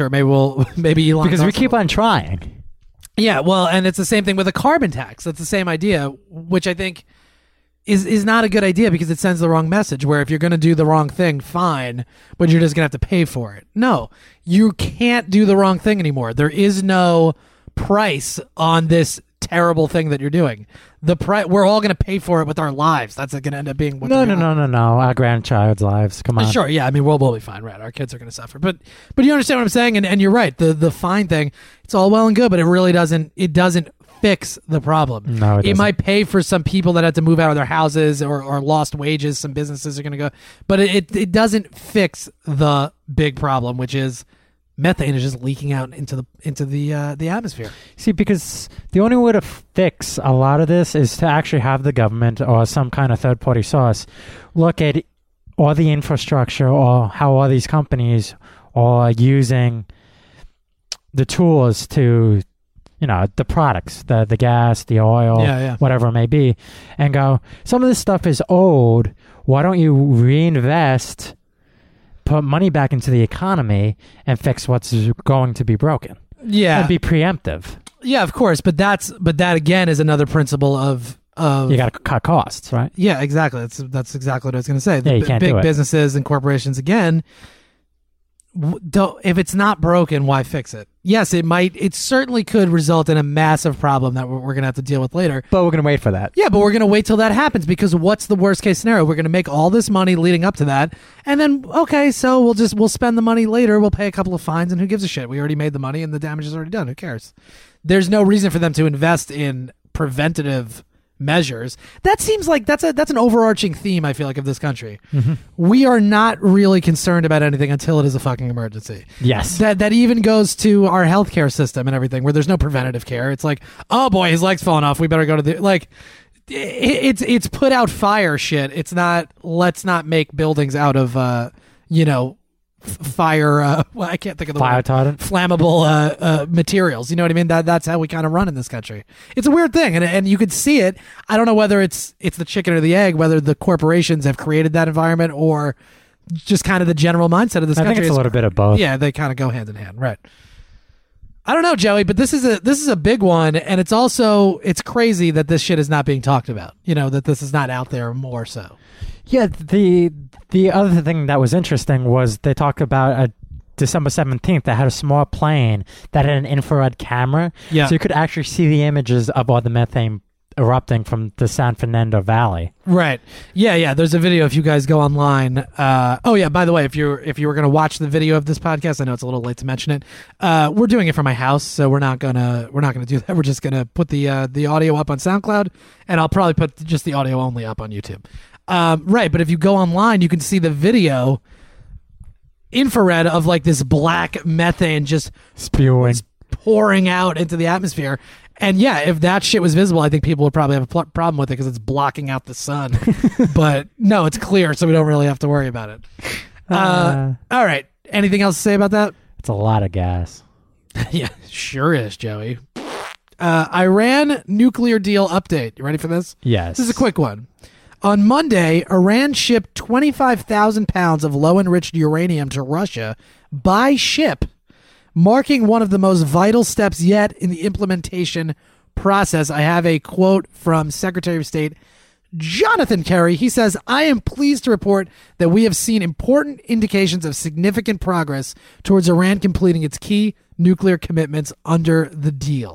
Maybe Elon because we keep on trying. Yeah. Well, and it's the same thing with a carbon tax. That's the same idea, which I think is not a good idea because it sends the wrong message where if you're going to do the wrong thing, fine, but you're just going to have to pay for it. No, you can't do the wrong thing anymore. There is no price on this terrible thing that you're doing. We're all going to pay for it with our lives. That's going to end up being what No. Our grandchild's lives. Come on. Sure, yeah. I mean, we'll be fine, right? Our kids are going to suffer. But you understand what I'm saying? And you're right. The fine thing, it's all well and good, but it really doesn't fix the problem. No, it might pay for some people that had to move out of their houses or lost wages. Some businesses are going to go, but it doesn't fix the big problem, which is methane is just leaking out into the atmosphere. See, because the only way to fix a lot of this is to actually have the government or some kind of third-party source look at all the infrastructure or how all these companies are using the tools to, the products, the gas, the oil, whatever it may be, and go, some of this stuff is old. Why don't you reinvest, put money back into the economy and fix what's going to be broken? Yeah. And be preemptive. Yeah, of course. But that again is another principle of you got to cut costs, right? Yeah, exactly. That's exactly what I was going to say. You can't big do it. Businesses and corporations, again, if it's not broken, why fix it? Yes, it certainly could result in a massive problem that we're going to have to deal with later. But we're going to wait for that. Yeah, but we're going to wait till that happens because what's the worst case scenario? We're going to make all this money leading up to that. And then, okay, so we'll spend the money later. We'll pay a couple of fines and who gives a shit? We already made the money and the damage is already done. Who cares? There's no reason for them to invest in preventative measures. That seems like that's an overarching theme, I feel like, of this country. Mm-hmm. We are not really concerned about anything until it is a fucking emergency. Yes. That even goes to our healthcare system and everything, where there's no preventative care. It's like, oh boy, his leg's falling off. We better go to the it's put out fire shit. It's not, let's not make buildings out of fire I can't think of the fire word. retardant, flammable materials. You know what I mean? That's how we kind of run in this country. It's a weird thing, and you could see it. I don't know whether it's the chicken or the egg, whether the corporations have created that environment or just kind of the general mindset of this country. I think it's a little bit of both. Yeah, they kind of go hand in hand, right? I don't know, Joey, but this is a big one, and it's crazy that this shit is not being talked about. That this is not out there more so. Yeah, the other thing that was interesting was they talked about December 17th, they had a small plane that had an infrared camera. Yeah. So you could actually see the images of all the methane erupting from the San Fernando Valley. Right. Yeah. There's a video if you guys go online. Oh yeah, by the way, if you were going to watch the video of this podcast, I know it's a little late to mention it. We're doing it from my house, so we're not going to do that. We're just going to put the audio up on SoundCloud, and I'll probably put just the audio only up on YouTube. Right, but if you go online, you can see the video infrared of like this black methane just spewing, pouring out into the atmosphere. And yeah, if that shit was visible, I think people would probably have a problem with it because it's blocking out the sun. But no, it's clear, so we don't really have to worry about it. All right. Anything else to say about that? It's a lot of gas. Yeah, sure is, Joey. Iran nuclear deal update. You ready for this? Yes. This is a quick one. On Monday, Iran shipped 25,000 pounds of low-enriched uranium to Russia by ship, marking one of the most vital steps yet in the implementation process. I have a quote from Secretary of State Jonathan Kerry. He says, "I am pleased to report that we have seen important indications of significant progress towards Iran completing its key nuclear commitments under the deal."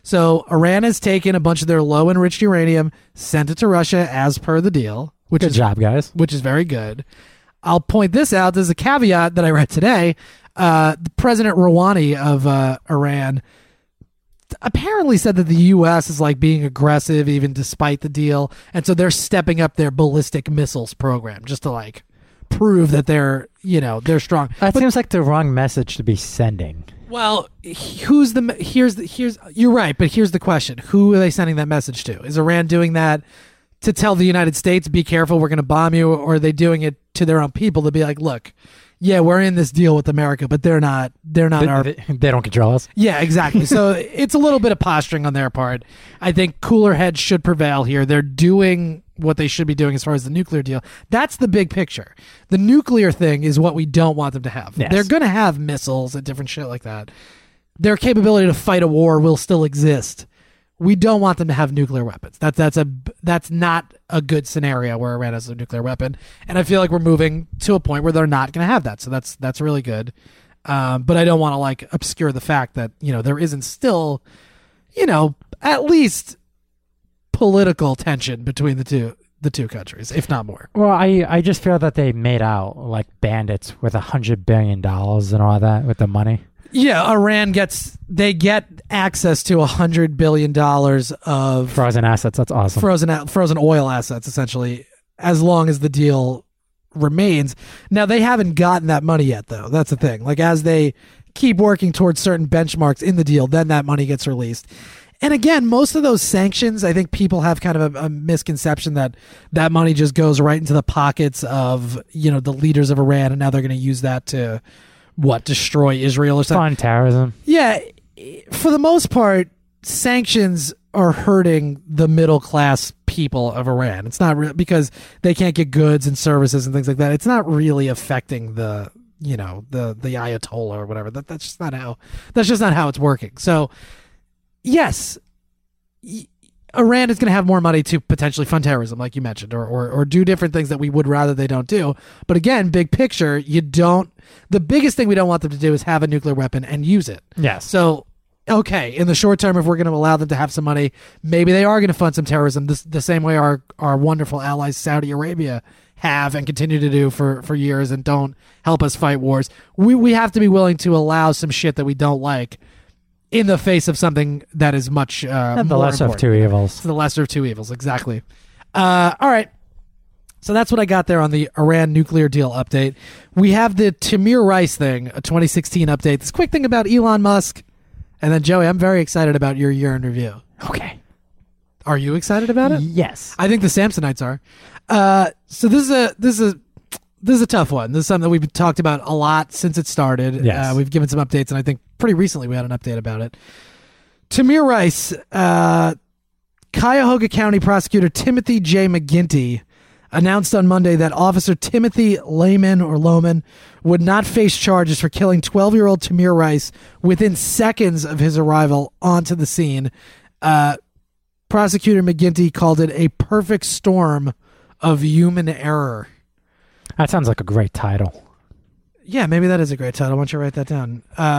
So Iran has taken a bunch of their low enriched uranium, sent it to Russia as per the deal, which Good is job, guys. which is very good. I'll point this out. There's a caveat that I read today. The President Rouhani of Iran apparently said that the U.S. is like being aggressive even despite the deal, and so they're stepping up their ballistic missiles program just to like prove that they're strong. That seems like the wrong message to be sending. Well, here's you're right, but here's the question: who are they sending that message to? Is Iran doing that to tell the United States, "Be careful, we're going to bomb you," or are they doing it to their own people to be like, "Look, yeah, we're in this deal with America, but they're not our." They don't control us. Yeah, exactly. So it's a little bit of posturing on their part. I think cooler heads should prevail here. They're doing what they should be doing as far as the nuclear deal. That's the big picture. The nuclear thing is what we don't want them to have. Yes. They're going to have missiles and different shit like that. Their capability to fight a war will still exist. We don't want them to have nuclear weapons. That's not a good scenario where Iran has a nuclear weapon. And I feel like we're moving to a point where they're not going to have that. So that's really good. But I don't want to like obscure the fact that, there isn't still, at least political tension between the two countries, if not more. Well, I just feel that they made out like bandits with $100 billion and all that with the money. Yeah, Iran get access to $100 billion of Frozen assets. That's awesome. frozen oil assets, essentially, as long as the deal remains. Now, they haven't gotten that money yet, though. That's the thing. Like, as they keep working towards certain benchmarks in the deal, then that money gets released. And again, most of those sanctions, I think people have kind of a misconception that that money just goes right into the pockets of, the leaders of Iran, and now they're going to use that to, destroy Israel or something. Fund terrorism. Yeah, for the most part, sanctions are hurting the middle class people of Iran. It's not because they can't get goods and services and things like that. It's not really affecting the Ayatollah or whatever. That's just not how it's working. So, yes, Iran is going to have more money to potentially fund terrorism, like you mentioned, or do different things that we would rather they don't do. But again, big picture, the biggest thing we don't want them to do is have a nuclear weapon and use it. Yes. So, okay, in the short term, if we're going to allow them to have some money, maybe they are going to fund some terrorism the same way our wonderful allies Saudi Arabia have and continue to do for years and don't help us fight wars. We have to be willing to allow some shit that we don't like in the face of something that is much And the more lesser of important. two evils. It's the lesser of two evils, exactly. All right. So that's what I got there on the Iran nuclear deal update. We have the Tamir Rice thing, a 2016 update. This quick thing about Elon Musk. And then, Joey, I'm very excited about your year in review. Okay. Are you excited about it? Yes. I think the Samsonites are. So this is a tough one. This is something that we've talked about a lot since it started. Yes. We've given some updates, and I think pretty recently we had an update about it. Tamir Rice, Cuyahoga County Prosecutor Timothy J. McGinty announced on Monday that Officer Timothy Lohman would not face charges for killing 12-year-old Tamir Rice within seconds of his arrival onto the scene. Prosecutor McGinty called it a perfect storm of human error. That sounds like a great title. Yeah, maybe that is a great title. Why don't you write that down?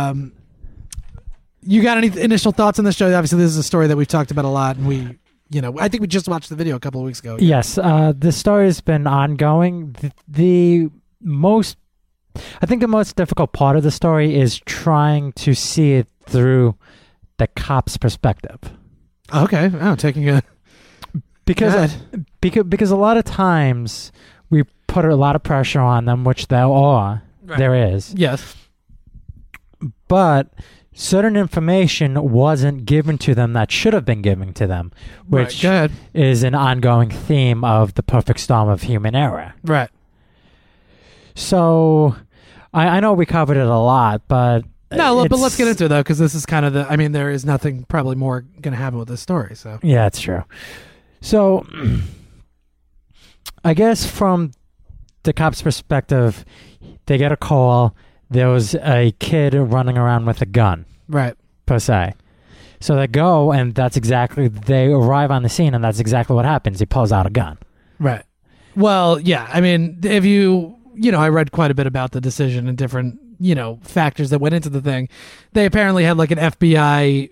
You got any initial thoughts on this, Joe? Obviously, this is a story that we've talked about a lot, and I think we just watched the video a couple of weeks ago. Yes, the story has been ongoing. The most difficult part of the story is trying to see it through the cop's perspective. Okay. Oh, taking a... Because a lot of times we put a lot of pressure on them, which there is. Yes. But certain information wasn't given to them that should have been given to them, which is an ongoing theme of the perfect storm of human error. Right. So I know we covered it a lot, but... No, but let's get into it, though, because this is kind of there is nothing probably more going to happen with this story. So yeah, it's true. So I guess from the cop's perspective, they get a call. There was a kid running around with a gun. Right. Per se. So they go, and they arrive on the scene, and that's exactly what happens. He pulls out a gun. Right. Well, yeah. I mean, if I read quite a bit about the decision and different, factors that went into the thing. They apparently had like an FBI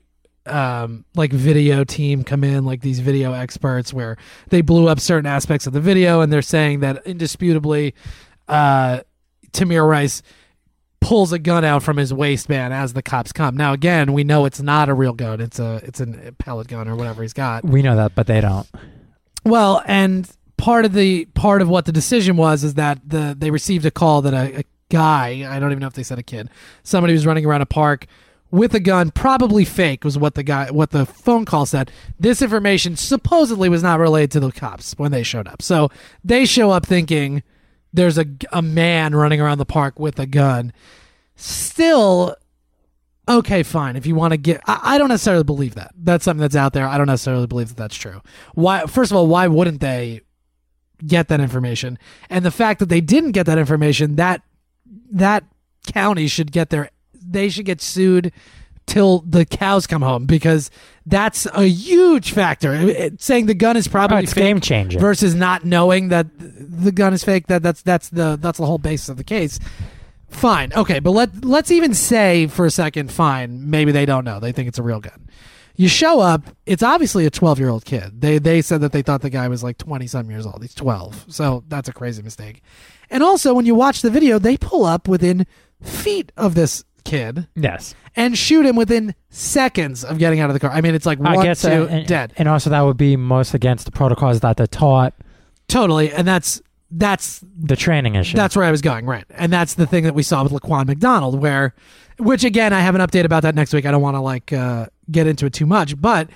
like video team come in, like these video experts, where they blew up certain aspects of the video, and they're saying that indisputably Tamir Rice pulls a gun out from his waistband as the cops come. Now again, we know it's not a real gun. It's a pellet gun or whatever he's got. We know that, but they don't. Well, and part of what the decision was is that they received a call that a guy, I don't even know if they said a kid, somebody was running around a park with a gun, probably fake, was what the phone call said. This information supposedly was not relayed to the cops when they showed up. So they show up thinking there's a man running around the park with a gun. Still, okay, fine. If you want to get, I don't necessarily believe that. That's something that's out there. I don't necessarily believe that that's true. Why? First of all, why wouldn't they get that information? And the fact that they didn't get that information, that county should get they should get sued till the cows come home, because that's a huge factor. Saying the gun is probably it's fake game changer versus not knowing that the gun is fake. That's the whole basis of the case. Fine, okay, but let's even say for a second, fine, maybe they don't know. They think it's a real gun. You show up, it's obviously a 12-year-old kid. They said that they thought the guy was like 20-some years old. He's 12, so that's a crazy mistake. And also, when you watch the video, they pull up within feet of this kid. Yes. And shoot him within seconds of getting out of the car. I mean, it's like dead. And also that would be most against the protocols that they're taught. Totally, and that's the training issue. That's where I was going, right? And that's the thing that we saw with Laquan McDonald, which again, I have an update about that next week. I don't want to get into it too much, but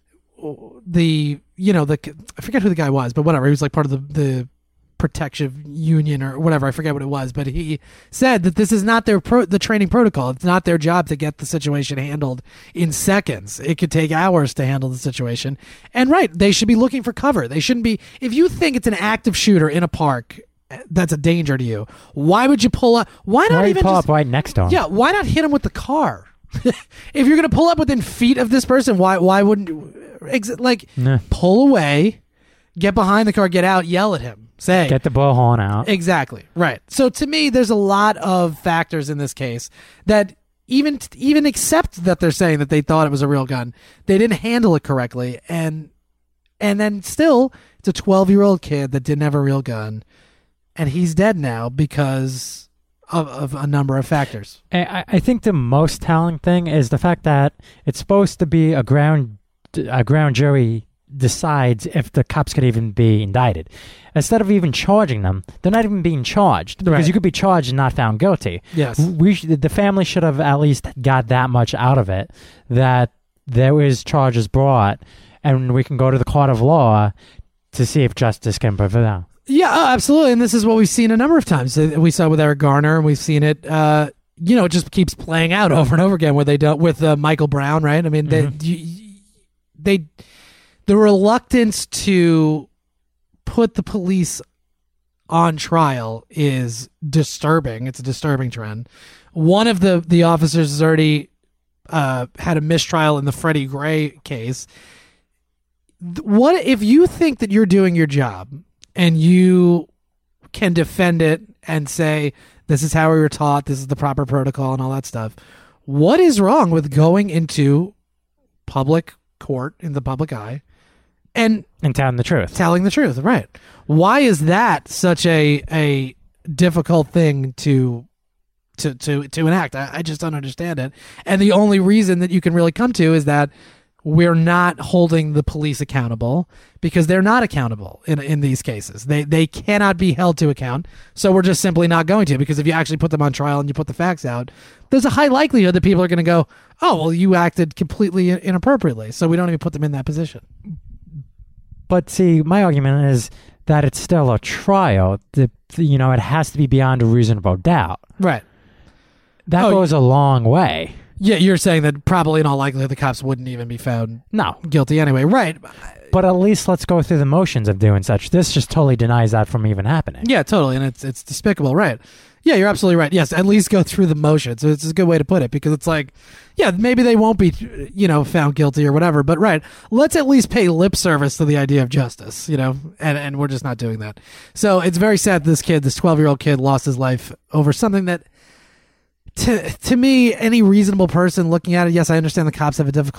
I forget who the guy was, but whatever. He was like part of the protective union or whatever. I forget what it was, but he said that this is not the training protocol. It's not their job to get the situation handled in seconds. It could take hours to handle the situation. And right, they should be looking for cover. They shouldn't be. If you think it's an active shooter in a park that's a danger to you, why would you pull up? Why pull up right next to him? Yeah, why not hit him with the car? If you're going to pull up within feet of this person, why wouldn't you pull away, get behind the car, get out, yell at him. Say, get the bullhorn out. Exactly. Right. So to me, there's a lot of factors in this case that even accept that they're saying that they thought it was a real gun. They didn't handle it correctly. And then still, it's a 12-year-old kid that didn't have a real gun. And he's dead now because of a number of factors. I think the most telling thing is the fact that it's supposed to be a ground jury decides if the cops could even be indicted. Instead of even charging them, they're not even being charged, because you could be charged and not found guilty. Yes. The family should have at least got that much out of it, that there was charges brought, and we can go to the court of law to see if justice can prevail. Yeah, absolutely. And this is what we've seen a number of times. We saw with Eric Garner, and we've seen it, it just keeps playing out over and over again, where they don't, with Michael Brown, right? I mean, the reluctance to put the police on trial is disturbing. It's a disturbing trend. One of the officers has already had a mistrial in the Freddie Gray case. What if you think that you're doing your job and you can defend it and say, this is how we were taught, this is the proper protocol and all that stuff? What is wrong with going into public court in the public eye and telling the truth? Telling the truth, right? Why is that such a difficult thing to enact? I just don't understand it. And the only reason that you can really come to is that we're not holding the police accountable, because they're not accountable in these cases. They cannot be held to account. So we're just simply not going to, because if you actually put them on trial and you put the facts out, there's a high likelihood that people are going to go, oh, well, you acted completely inappropriately, so we don't even put them in that position. But see, my argument is that it's still a trial. It has to be beyond a reasonable doubt. Right. That goes a long way. Yeah, you're saying that probably in all likelihood the cops wouldn't even be found guilty anyway. Right. But at least let's go through the motions of doing such. This just totally denies that from even happening. Yeah, totally. And it's despicable, right? Yeah, you're absolutely right. Yes, at least go through the motions. It's a good way to put it, because it's like, yeah, maybe they won't be, found guilty or whatever, but right, let's at least pay lip service to the idea of justice, and we're just not doing that. So it's very sad this 12-year-old kid lost his life over something that, to me, any reasonable person looking at it, yes, I understand the cops have a difficult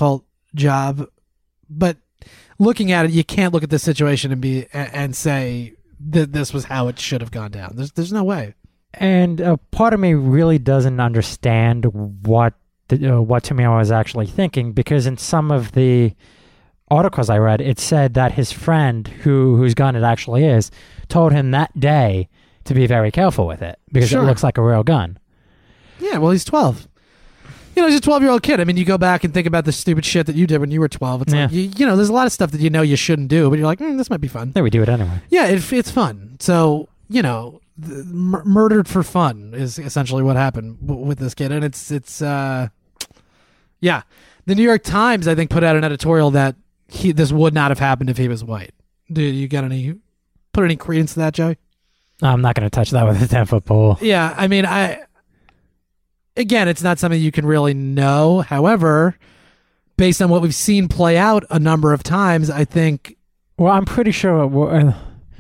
job, but looking at it, you can't look at this situation and say that this was how it should have gone down. There's no way. And part of me really doesn't understand what Tamir was actually thinking, because in some of the articles I read, it said that his friend, whose gun it actually is, told him that day to be very careful with it because it looks like a real gun. Yeah, well, he's 12. He's a 12-year-old kid. I mean, you go back and think about the stupid shit that you did when you were 12. It's like, there's a lot of stuff that you shouldn't do, but you're like, this might be fun. Yeah, we do it anyway. Yeah, it's fun. So, murdered for fun is essentially what happened with this kid. And it's yeah. The New York Times, I think, put out an editorial that this would not have happened if he was white. Do you put any credence to that, Joey? I'm not going to touch that with a 10-foot pole. Yeah, I mean, again, it's not something you can really know. However, based on what we've seen play out a number of times, I think... Well, I'm pretty sure...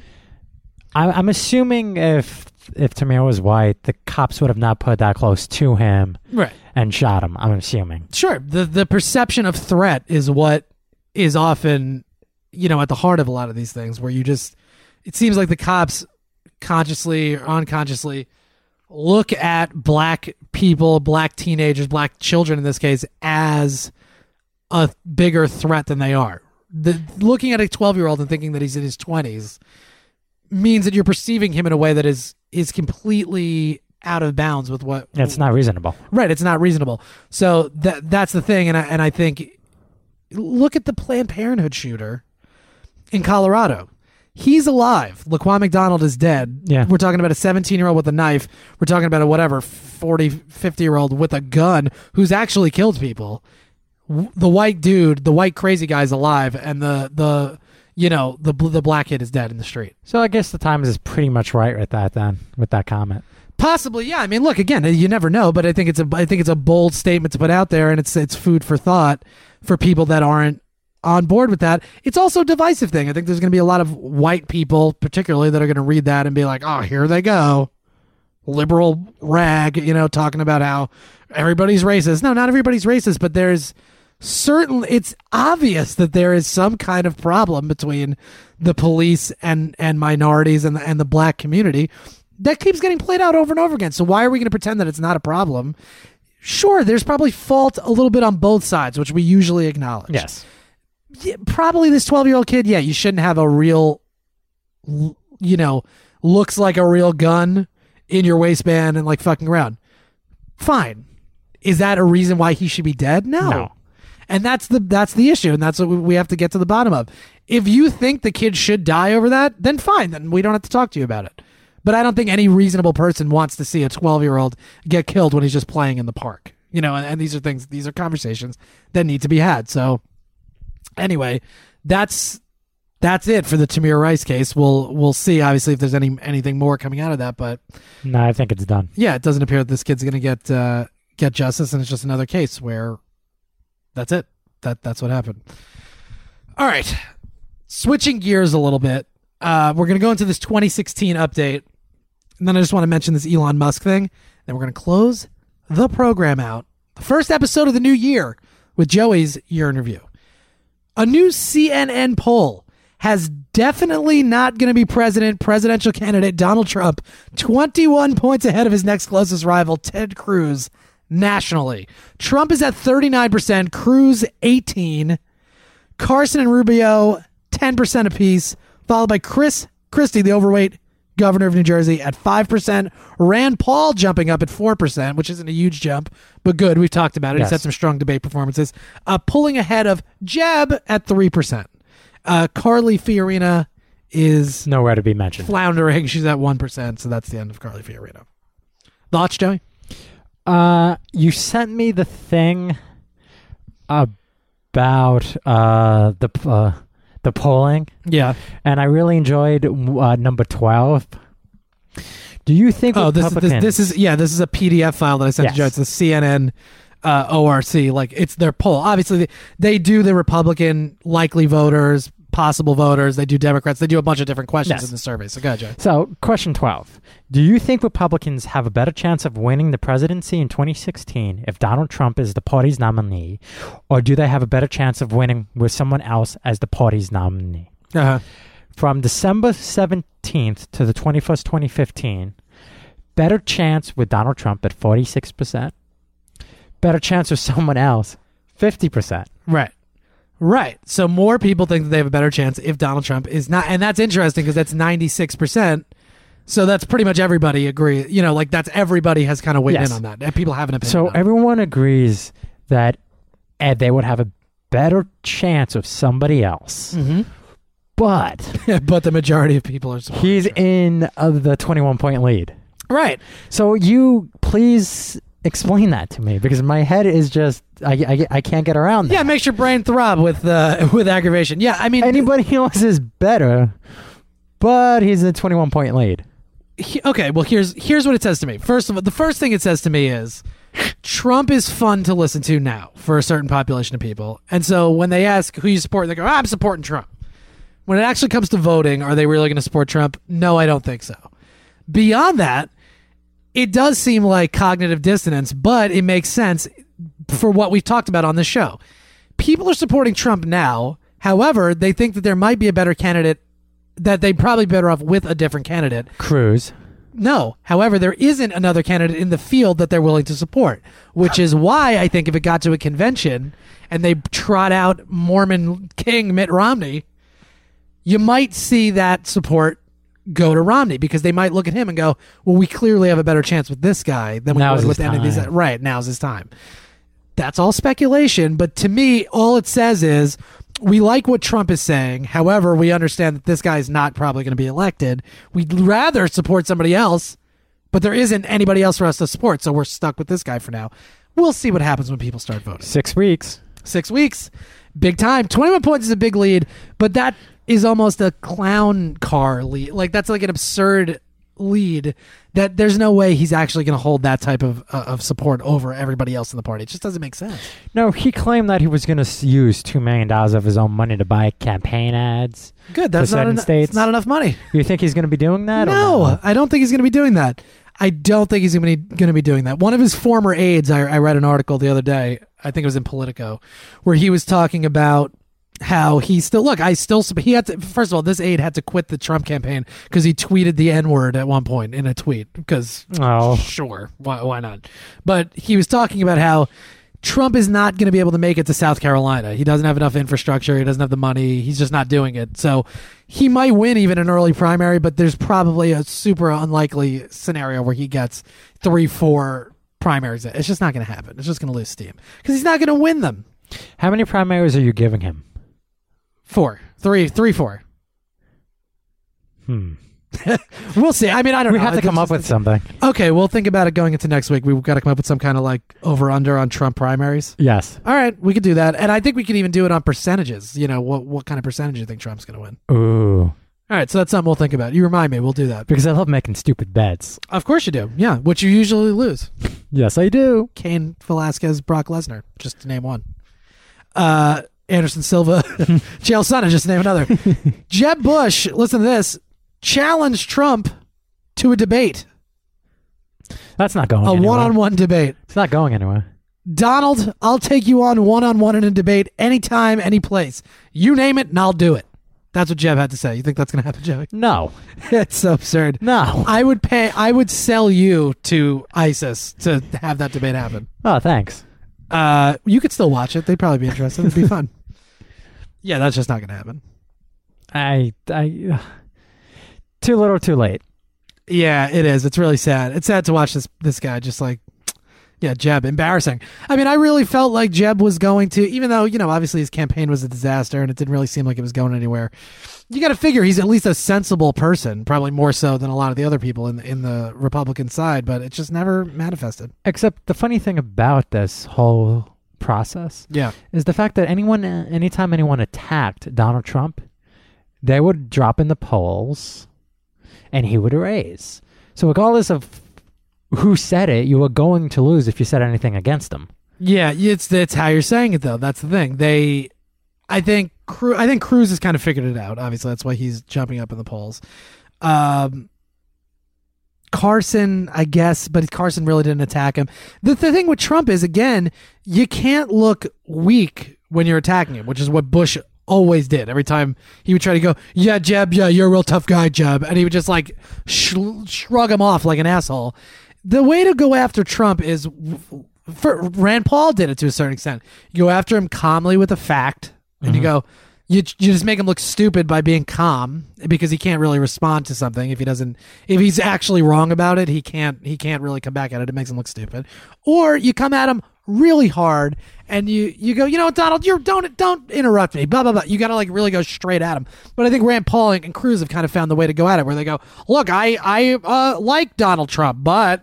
I'm assuming if Tamir was white, the cops would have not put that close to him and shot him, I'm assuming. Sure. The perception of threat is what is often, at the heart of a lot of these things, where it seems like the cops consciously or unconsciously look at black people, black teenagers, black children in this case, as a bigger threat than they are. Looking at a 12-year-old and thinking that he's in his 20s means that you're perceiving him in a way that is completely out of bounds with what... It's not reasonable. Right, it's not reasonable. So that's the thing, and I think, look at the Planned Parenthood shooter in Colorado. He's alive. Laquan McDonald is dead. Yeah. We're talking about a 17-year-old with a knife. We're talking about a 40, 50-year-old with a gun who's actually killed people. The white dude, the white crazy guy's alive, and the black kid is dead in the street. So I guess the Times is pretty much right with that then, with that comment. Possibly, yeah. I mean, look, again, you never know, but I think it's a bold statement to put out there, and it's food for thought for people that aren't on board with that. It's also a divisive thing. I think there's going to be a lot of white people, particularly, that are going to read that and be like, "Oh, here they go, liberal rag," talking about how everybody's racist. No, not everybody's racist, but it's obvious that there is some kind of problem between the police and minorities and the black community that keeps getting played out over and over again. So why are we going to pretend that it's not a problem? Sure, there's probably fault a little bit on both sides, which we usually acknowledge. Yes. Yeah, probably this 12-year-old kid, you shouldn't have a real, looks like a real gun in your waistband and like fucking around. Fine. Is that a reason why he should be dead? No. And that's the issue, and that's what we have to get to the bottom of. If you think the kid should die over that, then fine. Then we don't have to talk to you about it. But I don't think any reasonable person wants to see a 12-year-old get killed when he's just playing in the park. And these are conversations that need to be had. So anyway, that's it for the Tamir Rice case. We'll see, obviously, if there's anything more coming out of that. But no, I think it's done. Yeah, it doesn't appear that this kid's going to get justice, and it's just another case where that's it. That's what happened. All right. Switching gears a little bit. We're going to go into this 2016 update. And then I just want to mention this Elon Musk thing. Then we're going to close the program out. The first episode of the new year with Joey's Year in Review. A new CNN poll has definitely not going to be presidential candidate Donald Trump 21 points ahead of his next closest rival, Ted Cruz, nationally. Trump is at 39%, Cruz 18%, Carson and Rubio 10% apiece, followed by Chris Christie, the overweight governor of New Jersey, at 5%. Rand Paul jumping up at 4%, which isn't a huge jump, but good. We've talked about it. Yes. He's had some strong debate performances. Pulling ahead of Jeb at 3%. Carly Fiorina is nowhere to be mentioned. Floundering. She's at 1%, so that's the end of Carly Fiorina. Thoughts, Joey? You sent me the thing about the polling. Yeah. And I really enjoyed number 12. Do you think Republicans... This is a PDF file that I sent to Joe. It's the CNN ORC. Like, it's their poll. Obviously, they do the Republican likely voters, possible voters. They do Democrats. They do a bunch of different questions Yes. in the survey. So go ahead, Joe. So, question 12. Do you think Republicans have a better chance of winning the presidency in 2016 if Donald Trump is the party's nominee, or do they have a better chance of winning with someone else as the party's nominee? Uh-huh. From December 17th to the 21st, 2015, better chance with Donald Trump at 46%. Better chance with someone else, 50%. Right. Right. So more people think that they have a better chance if Donald Trump is not. And that's interesting because that's 96%. So that's pretty much everybody agree. You know, like that's everybody has kind of weighed Yes. in on that. And people have an opinion. So on it. everyone agrees that they would have a better chance of somebody else. Mm-hmm. But But the majority of people are supporting he's Trump. in the 21-point lead. Right. So you please explain that to me because my head is just I can't get around that. Yeah, it makes your brain throb with aggravation. Yeah, I mean, Anybody else is better, but he's a 21-point lead. okay, well, here's what it says to me. First of all, the first thing it says to me is Trump is fun to listen to now for a certain population of people. And so when they ask who you support, they go, I'm supporting Trump. When it actually comes to voting, are they really going to support Trump? No, I don't think so. Beyond that, it does seem like cognitive dissonance, but it makes sense for what we've talked about on this show. People are supporting Trump now. However, they think that there might be a better candidate, that they'd probably be better off with a different candidate. Cruz. No. However, there isn't another candidate in the field that they're willing to support, which is why I think if it got to a convention and they trot out Mormon King Mitt Romney, you might see that support go to Romney because they might look at him and go, well, we clearly have a better chance with this guy than we Now's would with his any of these. time. Right. Now's his time. That's all speculation. But to me, all it says is we like what Trump is saying. However, we understand that this guy is not probably going to be elected. We'd rather support somebody else, but there isn't anybody else for us to support. So we're stuck with this guy for now. We'll see what happens when people start voting. 6 weeks. 6 weeks. Big time. 21 points is a big lead, but that is almost a clown car lead. Like that's like an absurd lead that there's no way he's actually going to hold that type of support over everybody else in the party. It just doesn't make sense. No, he claimed that he was going to use $2 million of his own money to buy campaign ads. Good. That's For not, certain states. it's not enough money. You think he's going to be doing that? No, Or I don't think he's going to be doing that. I don't think he's going to be doing that. One of his former aides, I read an article the other day, I think it was in Politico, where he was talking about how he still he had to, first of all, this aide had to quit the Trump campaign because he tweeted the N-word at one point in a tweet because sure, why not? But he was talking about how Trump is not going to be able to make it to South Carolina. He doesn't have enough infrastructure. He doesn't have the money. He's just not doing it. So he might win even an early primary, but there's probably a super unlikely scenario where he gets 3-4 primaries. It's just not going to happen. It's just going to lose steam because he's not going to win them. How many primaries are you giving him? 4. We'll see. I mean, I don't know. We have to come up with something. Okay, we'll think about it going into next week. We've got to come up with some kind of like over-under on Trump primaries. Yes. All right, we could do that. And I think we could even do it on percentages. You know, what kind of percentage do you think Trump's going to win? Ooh. All right, so that's something we'll think about. You remind me. We'll do that. Because I love making stupid bets. Of course you do. Yeah, which you usually lose. Yes, I do. Cain Velasquez, Brock Lesnar, just to name one. Anderson Silva, Chael Sonnen, just to name another. Jeb Bush, listen to this, challenged Trump to a debate. That's not going A anywhere. one-on-one debate. It's not going anywhere. Donald, I'll take you on one-on-one in a debate anytime, any place. You name it, and I'll do it. That's what Jeb had to say. You think that's going to happen, Joey? No. It's so absurd. No. I would sell you to ISIS to have that debate happen. Oh, thanks. You could still watch it. They'd probably be interested. It'd be fun. Yeah, that's just not going to happen. I too little, too late. Yeah, it is. It's really sad. It's sad to watch this guy just like, yeah, Jeb, embarrassing. I mean, I really felt like Jeb was going to, even though, you know, obviously his campaign was a disaster and it didn't really seem like it was going anywhere. You got to figure he's at least a sensible person, probably more so than a lot of the other people in the Republican side, but it just never manifested. Except the funny thing about this whole process Yeah. is the fact that anytime anyone attacked Donald Trump, they would drop in the polls and he would raise. So regardless of who said it, you were going to lose if you said anything against him. Yeah, it's how you're saying it though. That's the thing. I think I think Cruz has kind of figured it out. Obviously, that's why he's jumping up in the polls. Carson, I guess, but Carson really didn't attack him. The thing with Trump is, again, you can't look weak when you're attacking him, which is what Bush always did. Every time he would try to go, yeah, Jeb, yeah, you're a real tough guy, Jeb, and he would just like shrug him off like an asshole. The way to go after Trump is, Rand Paul did it to a certain extent. You go after him calmly with a fact, and you go, you just make him look stupid by being calm, because he can't really respond to something if he's actually wrong about it. He can't really come back at it. It makes him look stupid. Or you come at him really hard and you go, Donald, don't interrupt me, blah blah blah. You got to like really go straight at him. But I think Rand Paul and Cruz have kind of found the way to go at it, where they go, look, I like Donald Trump, but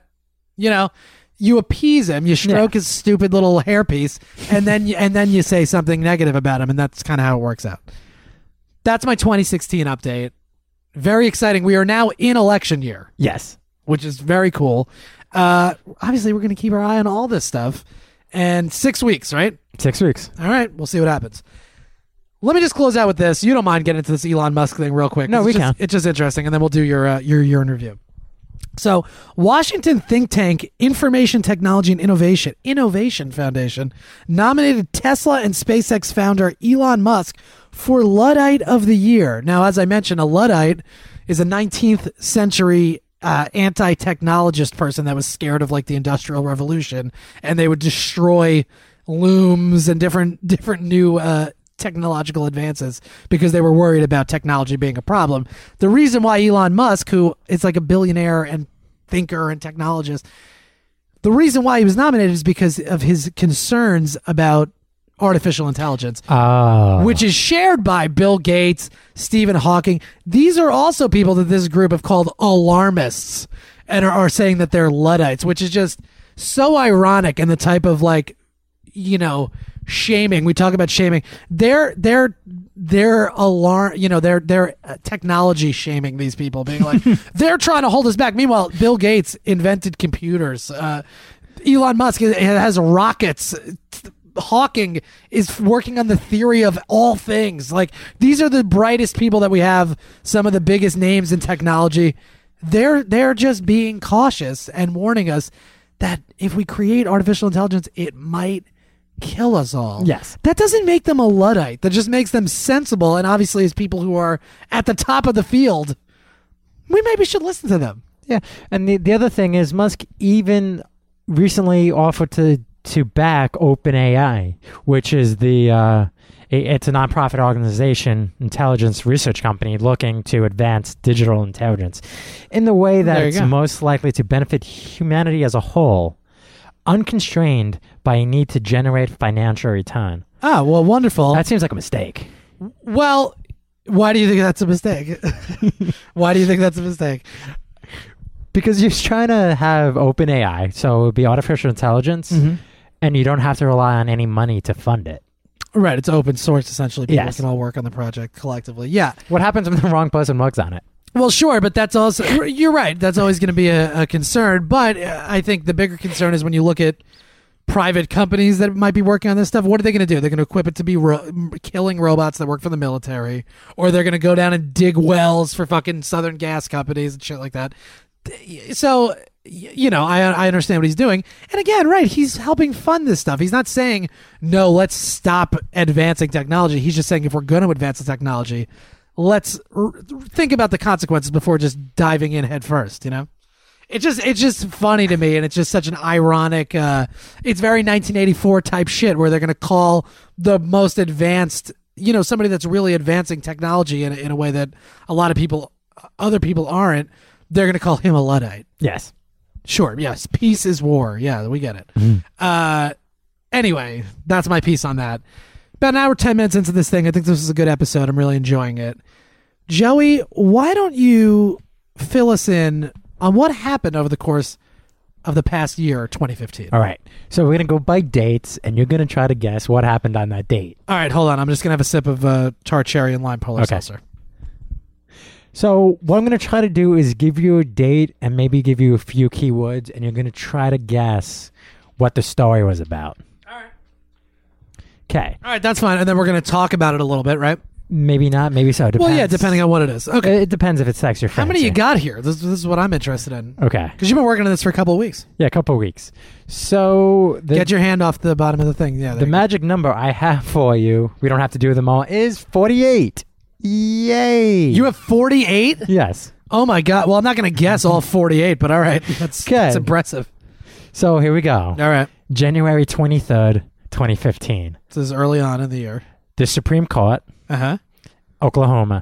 you appease him, you stroke his stupid little hairpiece, and then you say something negative about him, and that's kind of how it works out. That's my 2016 update. Very exciting. We are now in election year. Yes. Which is very cool. Obviously, we're going to keep our eye on all this stuff. And 6 weeks, right? 6 weeks. All right. We'll see what happens. Let me just close out with this. You don't mind getting into this Elon Musk thing real quick? No, we can. It's just interesting, and then we'll do your interview. So, Washington think tank Information Technology and Innovation Foundation nominated Tesla and SpaceX founder Elon Musk for Luddite of the Year. Now, as I mentioned, a Luddite is a 19th century anti-technologist person that was scared of like the Industrial Revolution, and they would destroy looms and different new technological advances because they were worried about technology being a problem. The reason why Elon Musk, who is like a billionaire and thinker and technologist, the reason why he was nominated is because of his concerns about artificial intelligence, which is shared by Bill Gates, Stephen Hawking. These are also people that this group have called alarmists and are saying that they're Luddites, which is just so ironic, and the type of like, shaming. We talk about shaming. They're technology shaming these people, being like, they're trying to hold us back. Meanwhile, Bill Gates invented computers. Elon Musk has rockets. Hawking is working on the theory of all things. Like, these are the brightest people that we have, some of the biggest names in technology. They're just being cautious and warning us that if we create artificial intelligence, it might kill us all. Yes. That doesn't make them a Luddite. That just makes them sensible, and obviously as people who are at the top of the field, we maybe should listen to them. Yeah. And the other thing is, Musk even recently offered to back OpenAI, which is it's a nonprofit organization, intelligence research company looking to advance digital intelligence in the way that it's most likely to benefit humanity as a whole, unconstrained by a need to generate financial return. Ah, well, wonderful. That seems like a mistake. Well, why do you think that's a mistake? Why do you think that's a mistake? Because you're trying to have OpenAI, so it would be artificial intelligence, and you don't have to rely on any money to fund it. Right, it's open source, essentially. People Yes. can all work on the project collectively. Yeah. What happens when the wrong person works on it? Well, sure, but that's also, you're right, that's always going to be a concern. But I think the bigger concern is when you look at private companies that might be working on this stuff. What are they going to do? They're going to equip it to be killing robots that work for the military, or they're going to go down and dig wells for fucking Southern gas companies and shit like that. So, I understand what he's doing. And again, right, he's helping fund this stuff. He's not saying, no, let's stop advancing technology. He's just saying, if we're going to advance the technology, let's think about the consequences before just diving in head first, It's just funny to me, and it's just such an ironic, it's very 1984 type shit where they're going to call the most advanced, somebody that's really advancing technology in a way that a lot of other people aren't. They're going to call him a Luddite. Yes. Sure. Yes. Peace is war. Yeah, we get it. Anyway, that's my piece on that. About an hour, 10 minutes into this thing. I think this is a good episode. I'm really enjoying it. Joey, why don't you fill us in on what happened over the course of the past year, 2015? All right. So we're going to go by dates, and you're going to try to guess what happened on that date. All right, hold on. I'm just going to have a sip of tart cherry and lime polar seltzer. So what I'm going to try to do is give you a date and maybe give you a few keywords, and you're going to try to guess what the story was about. All right. Okay. All right, that's fine. And then we're going to talk about it a little bit, right? Maybe not. Maybe so. Depends. Well, yeah, depending on what it is. Okay. It depends if it's sex or fancy. How many you got here? This is what I'm interested in. Okay. Because you've been working on this for a couple of weeks. Yeah, a couple of weeks. So Get your hand off the bottom of the thing. Yeah. the magic number I have for you, we don't have to do them all, is 48. Yay. You have 48? Yes. Oh, my God. Well, I'm not going to guess all 48, but all right. That's impressive. So here we go. All right. January 23rd, 2015. This is early on in the year. The Supreme Court, Uh-huh. Oklahoma.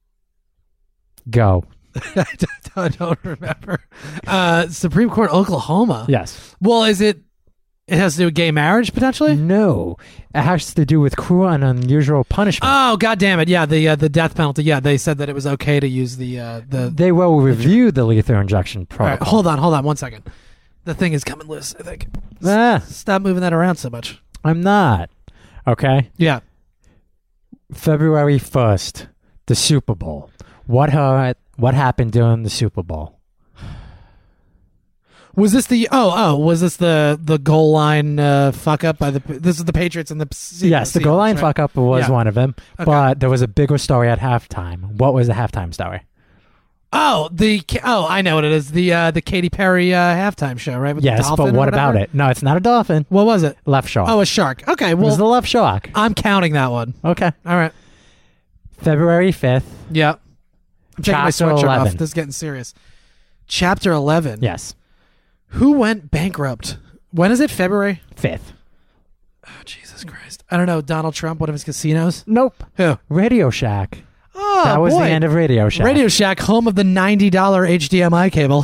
Go. I don't remember. Supreme Court, Oklahoma. Yes. Well, it has to do with gay marriage, potentially? No. It has to do with cruel and unusual punishment. Oh, God damn it. Yeah, the death penalty. Yeah, they said that it was okay to use the They will review the lethal injection All right, protocol. hold on 1 second. The thing is coming loose, I think. Ah, Stop moving that around so much. I'm not. Okay. Yeah. February 1st, the Super Bowl. What happened during the Super Bowl? Was this the goal line fuck up by this is the Patriots and the Yes, the goal line right? fuck up was Yeah. one of them, Okay. but there was a bigger story at halftime. What was the halftime story? I know what it is. The Katy Perry halftime show, right? With the Yes, dolphin but or what about whatever? it? No, it's not a dolphin. What was it? Left shark. Oh, a shark. Okay, it was the well, left shark. I'm counting that one. Okay. All right. February 5th. Yeah. I'm taking my Chapter sweatshirt 11. off. This is getting serious. Chapter 11. Yes. Who went bankrupt? When is it? February? 5th. Oh, Jesus Christ. I don't know. Donald Trump, one of his casinos? Nope. Who? Radio Shack. Oh, That was boy. the end of Radio Shack. Radio Shack, home of the $90 HDMI cable.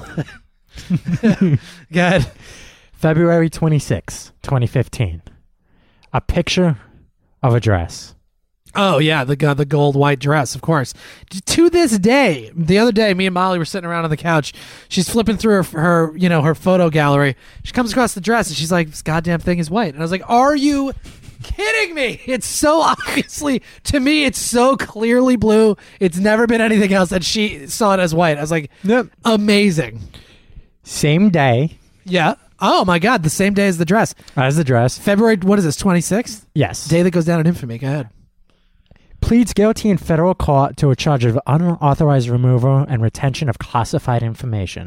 Go ahead. February 26th, 2015. A picture of a dress. Oh, yeah, the gold white dress, of course. To this day, the other day, me and Molly were sitting around on the couch. She's flipping through her photo gallery. She comes across the dress, and she's like, this goddamn thing is white. And I was like, are you kidding me? It's so obviously, to me, it's so clearly blue. It's never been anything else. And she saw it as white. I was like, Yep. amazing. Same day Yeah. Oh, my God, the same day as the dress. as the dress. February, what is this, 26th? Yes. Day that goes down in infamy. Go ahead. Pleads guilty in federal court to a charge of unauthorized removal and retention of classified information.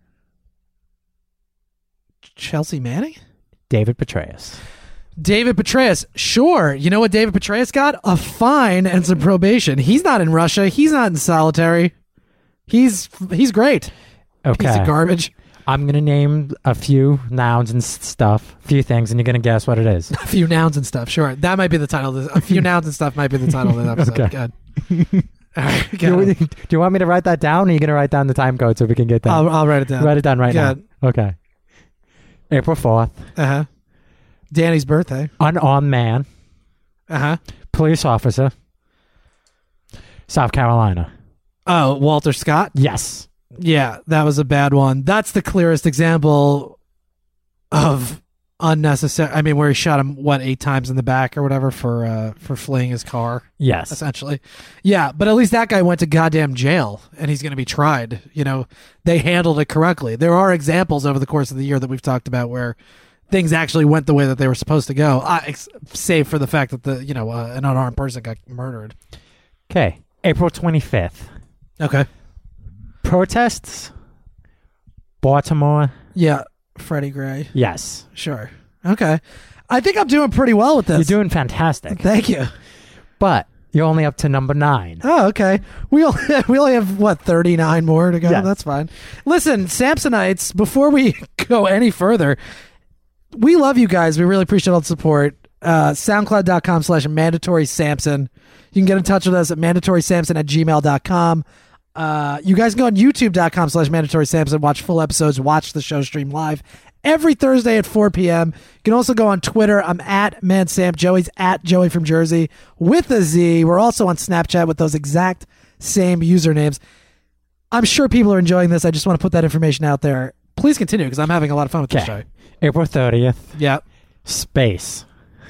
Chelsea Manning? David Petraeus. David Petraeus, sure. You know what David Petraeus got? A fine and some probation. He's not in Russia. He's not in solitary. He's great. Okay. Piece of garbage. I'm going to name a few nouns and stuff, a few things, and you're going to guess what it is. A few nouns and stuff. Sure. That might be the title. A few nouns and stuff might be the title of the episode. Okay. Good. All right, Do you want me to write that down, or are you going to write down the time code so we can get that? I'll write it down. Write it down right Good. now. Okay. April 4th. Uh-huh. Danny's birthday. Unarmed man. Uh-huh. Police officer. South Carolina. Oh, Walter Scott? Yes. Yeah, that was a bad one. That's the clearest example of unnecessary. I mean, where he shot him 8 times in the back or whatever for fleeing his car, Yes. essentially. Yeah, but at least that guy went to goddamn jail and he's going to be tried. You know, they handled it correctly. There are examples over the course of the year that we've talked about where things actually went the way that they were supposed to go, save for the fact that an unarmed person got murdered. Okay. April 25th. Okay. Protests. Baltimore. Yeah, Freddie Gray. Yes. Sure. Okay. I think I'm doing pretty well with this. You're doing fantastic. Thank you. But you're only up to number 9. Oh, okay. We only have 39 more to go. Yes. That's fine. Listen, Samsonites, before we go any further, we love you guys. We really appreciate all the support. SoundCloud.com/mandatory Samson. You can get in touch with us at mandatorysamson@gmail.com. You guys can go on youtube.com/mandatory Samson, watch full episodes, watch the show stream live every Thursday at 4 p.m. You can also go on Twitter. I'm at ManSamp. Joey's at Joey from Jersey with a Z. We're also on Snapchat with those exact same usernames. I'm sure people are enjoying this. I just want to put that information out there. Please continue because I'm having a lot of fun with this show. April 30th. Yeah. Space.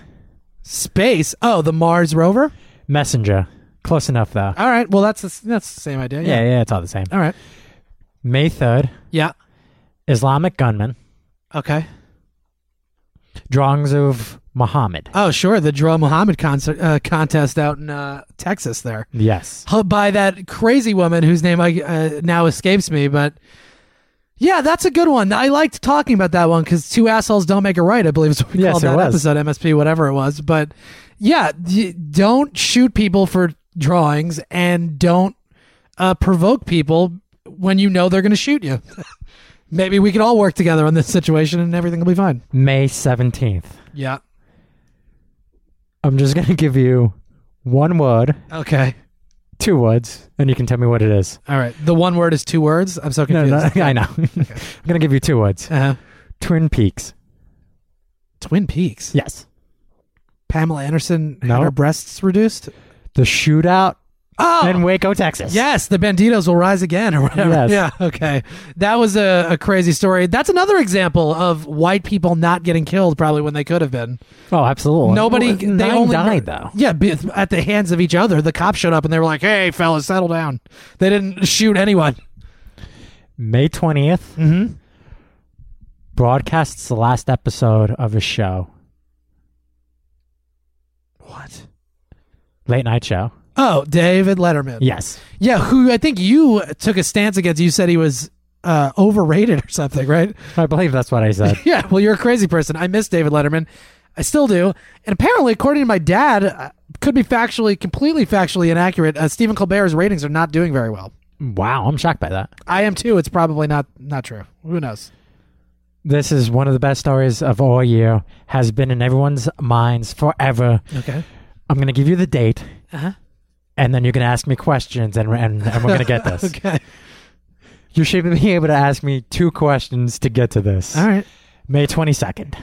Space. Oh, the Mars rover? Messenger. Close enough, though. All right. Well, that's the same idea. Yeah, it's all the same. All right. May 3rd. Yeah. Islamic gunman. Okay. Drawings of Muhammad. Oh, sure. The Draw Muhammad contest out in Texas there. Yes. By that crazy woman whose name now escapes me. But yeah, that's a good one. I liked talking about that one because two assholes don't make it right, I believe is what we called that episode, MSP, whatever it was. But yeah, don't shoot people for drawings and don't provoke people when you know they're going to shoot you. Maybe we could all work together on this situation and everything will be fine. May 17th. Yeah. I'm just going to give you one word. Okay. 2 words, and you can tell me what it is. All right. The one word is 2 words? I'm so confused. No, I know. Okay. I'm going to give you 2 words. Uh-huh. Twin Peaks. Twin Peaks? Yes. Pamela Anderson had her breasts reduced? The shootout in Waco, Texas. Yes, the Banditos will rise again or whatever. Yes. Yeah, okay. That was a crazy story. That's another example of white people not getting killed probably when they could have been. Oh, absolutely. Nobody, Well, they 9 only died, though. Yeah, at the hands of each other. The cops showed up and they were like, hey, fellas, settle down. They didn't shoot anyone. May 20th broadcasts the last episode of a show. What? Late night show. Oh, David Letterman. Yes. Yeah, who I think you took a stance against. You said he was overrated or something, right? I believe that's what I said. Yeah, well, you're a crazy person. I miss David Letterman. I still do. And apparently, according to my dad, could be completely factually inaccurate. Stephen Colbert's ratings are not doing very well. Wow, I'm shocked by that. I am too. It's probably not true. Who knows? This is one of the best stories of all year. Has been in everyone's minds forever. Okay. I'm going to give you the date. Uh-huh. And then you're going to ask me questions, and we're going to get this. Okay. You should be able to ask me 2 questions to get to this. All right. May 22nd.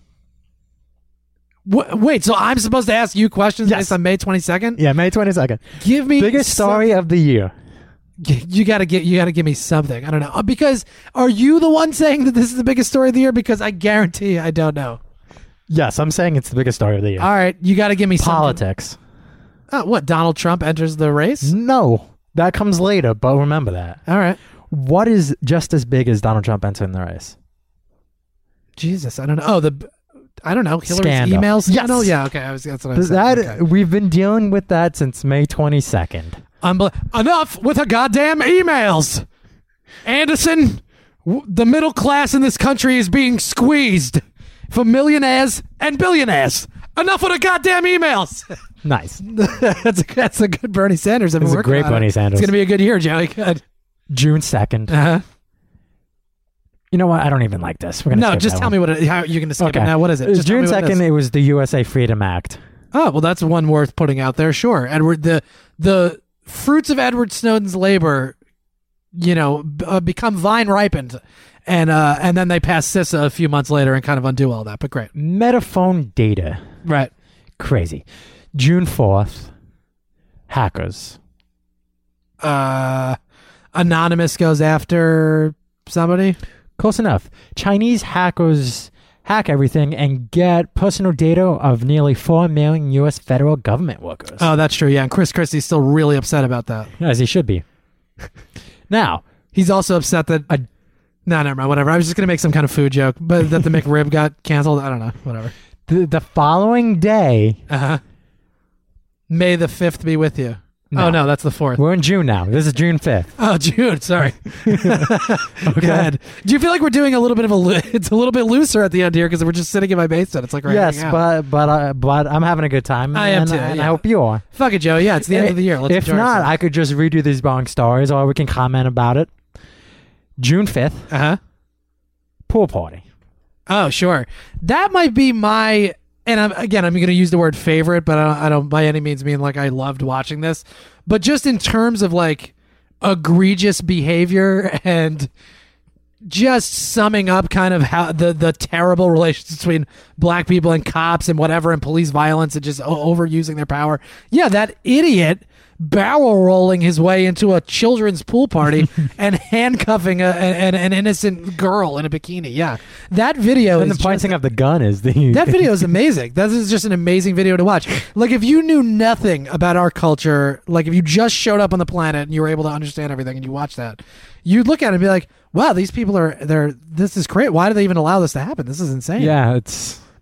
Wait, so I'm supposed to ask you questions Yes. based on May 22nd? Yeah, May 22nd. Give me Biggest story of the year. You gotta give me something. I don't know. Because are you the one saying that this is the biggest story of the year? Because I guarantee I don't know. Yes, I'm saying it's the biggest story of the year. All right, you got to give me something. Politics. What? Donald Trump enters the race? No, that comes later, but remember that. All right. What is just as big as Donald Trump entering the race? Jesus, I don't know. Oh, I don't know. Hillary's Scandal. emails? Yes. No, yeah, okay. That's what I was saying. Okay. We've been dealing with that since May 22nd. Enough with the goddamn emails. Anderson, the middle class in this country is being squeezed for millionaires and billionaires. Enough with the goddamn emails. Nice. That's a good Bernie Sanders. It's a great Bernie Sanders. It's going to be a good year, Joey. Good. June 2nd. Uh-huh. You know what? I don't even like this. We're gonna skip just that tell one. me how you're going to skip it now. What is it? Just June tell me what it 2nd, is. it was the USA Freedom Act. Oh, well, that's one worth putting out there. Sure. Edward, the fruits of Edward Snowden's labor, become vine ripened. And then they pass CISA a few months later and kind of undo all that. But great. Metaphone data. Right. Crazy. June 4th, hackers. Anonymous goes after somebody. Close enough. Chinese hackers hack everything and get personal data of nearly 4 million U.S. federal government workers. Oh, that's true. Yeah, and Chris Christie's still really upset about that. As he should be. Now, he's also upset that... No, never mind. Whatever. I was just going to make some kind of food joke, but that the McRib got canceled. I don't know. Whatever. The following day... Uh-huh. May the 5th be with you. No. Oh, no, that's the 4th. We're in June now. This is June 5th. Oh, June. Sorry. Okay. Go ahead. Do you feel like we're doing a little bit of it's a little bit looser at the end here because we're just sitting in my basement? It's like right Yes, but I'm having a good time. I am too, and yeah. I hope you are. Fuck it, Joe. Yeah, it's the end of the year. Let's if enjoy not, ourselves. I could just redo these long stories, or we can comment about it. June 5th, Uh-huh. pool party. Oh, sure. That might be my... And I'm going to use the word favorite, but I don't by any means mean like I loved watching this. But just in terms of like egregious behavior and just summing up kind of how the terrible relations between black people and cops and whatever and police violence and just overusing their power. Yeah, that idiot barrel rolling his way into a children's pool party and handcuffing an innocent girl in a bikini. Yeah, that video And is the pointing of the gun is the... that video is amazing. This is just an amazing video to watch. Like, if you knew nothing about our culture, like if you just showed up on the planet and you were able to understand everything and you watch that, you'd look at it and be like, wow, these people this is great. Why do they even allow this to happen? This is insane. Yeah, it's...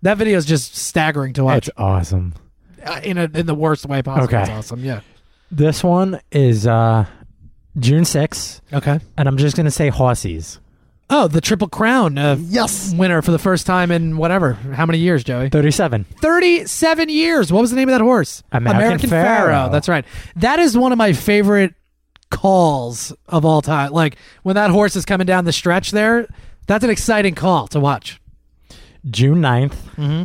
That video is just staggering to watch. It's awesome. In the worst way possible. Okay. It's awesome. Yeah. This one is June 6th, Okay. and I'm just going to say Horsies. Oh, the Triple Crown Yes. winner for the first time in whatever. How many years, Joey? 37. 37 years. What was the name of that horse? American Pharaoh. That's right. That is one of my favorite calls of all time. Like when that horse is coming down the stretch there, that's an exciting call to watch. June 9th. Mm-hmm.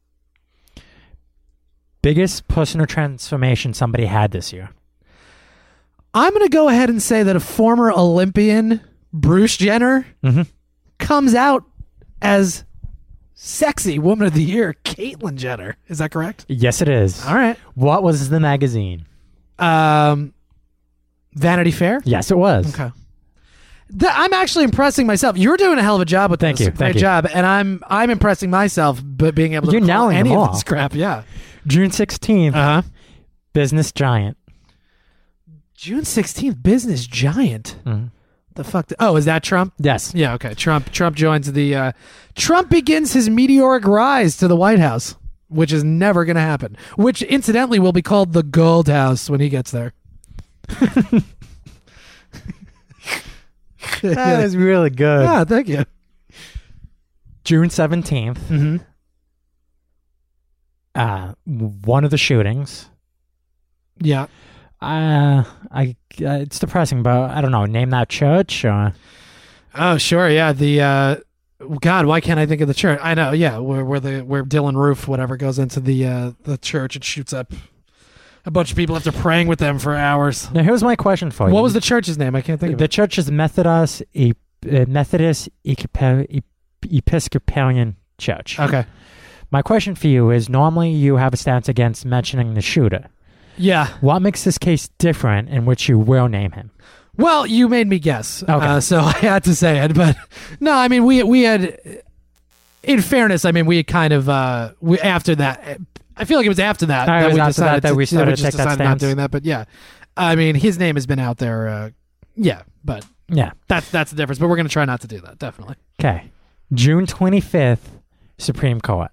Biggest personal transformation somebody had this year. I'm going to go ahead and say that a former Olympian, Bruce Jenner, comes out as sexy woman of the year, Caitlyn Jenner. Is that correct? Yes, it is. All right. What was the magazine? Vanity Fair? Yes, it was. Okay. I'm actually impressing myself. You're doing a hell of a job with Thank this. you. Great Thank you. job. And I'm impressing myself, but being able to You're call nailing any them of all. this crap. Yeah. June 16th, Uh-huh. Business Giant. June 16th, Business Giant. Mhm. The fuck? Is that Trump? Yes. Yeah, okay. Trump joins the Trump begins his meteoric rise to the White House, which is never going to happen. Which incidentally will be called the Gold House when he gets there. That is really good. Yeah, thank you. June 17th, Mm-hmm. One of the shootings. Yeah. It's depressing, but I don't know. Name that church. Oh, sure. Yeah. The God, why can't I think of the church? I know. Yeah, where Dylan Roof, whatever, goes into the church and shoots up a bunch of people after praying with them for hours. Now, here's my question for you. What was the church's name? I can't think of The it. church is Methodist Episcopalian Church. Okay. My question for you is: normally, you have a stance against mentioning the shooter. Yeah. What makes this case different in which you will name him? Well, you made me guess, Okay. so I had to say it. But no, I mean, we had, in fairness, I mean, we had kind of after that. I feel like it was after that It was we after decided that we started we to just take that decided not stance. doing that. But yeah, I mean, his name has been out there. Yeah, but Yeah. that's the difference. But we're gonna try not to do that. Definitely. Okay. June 25th, Supreme Court.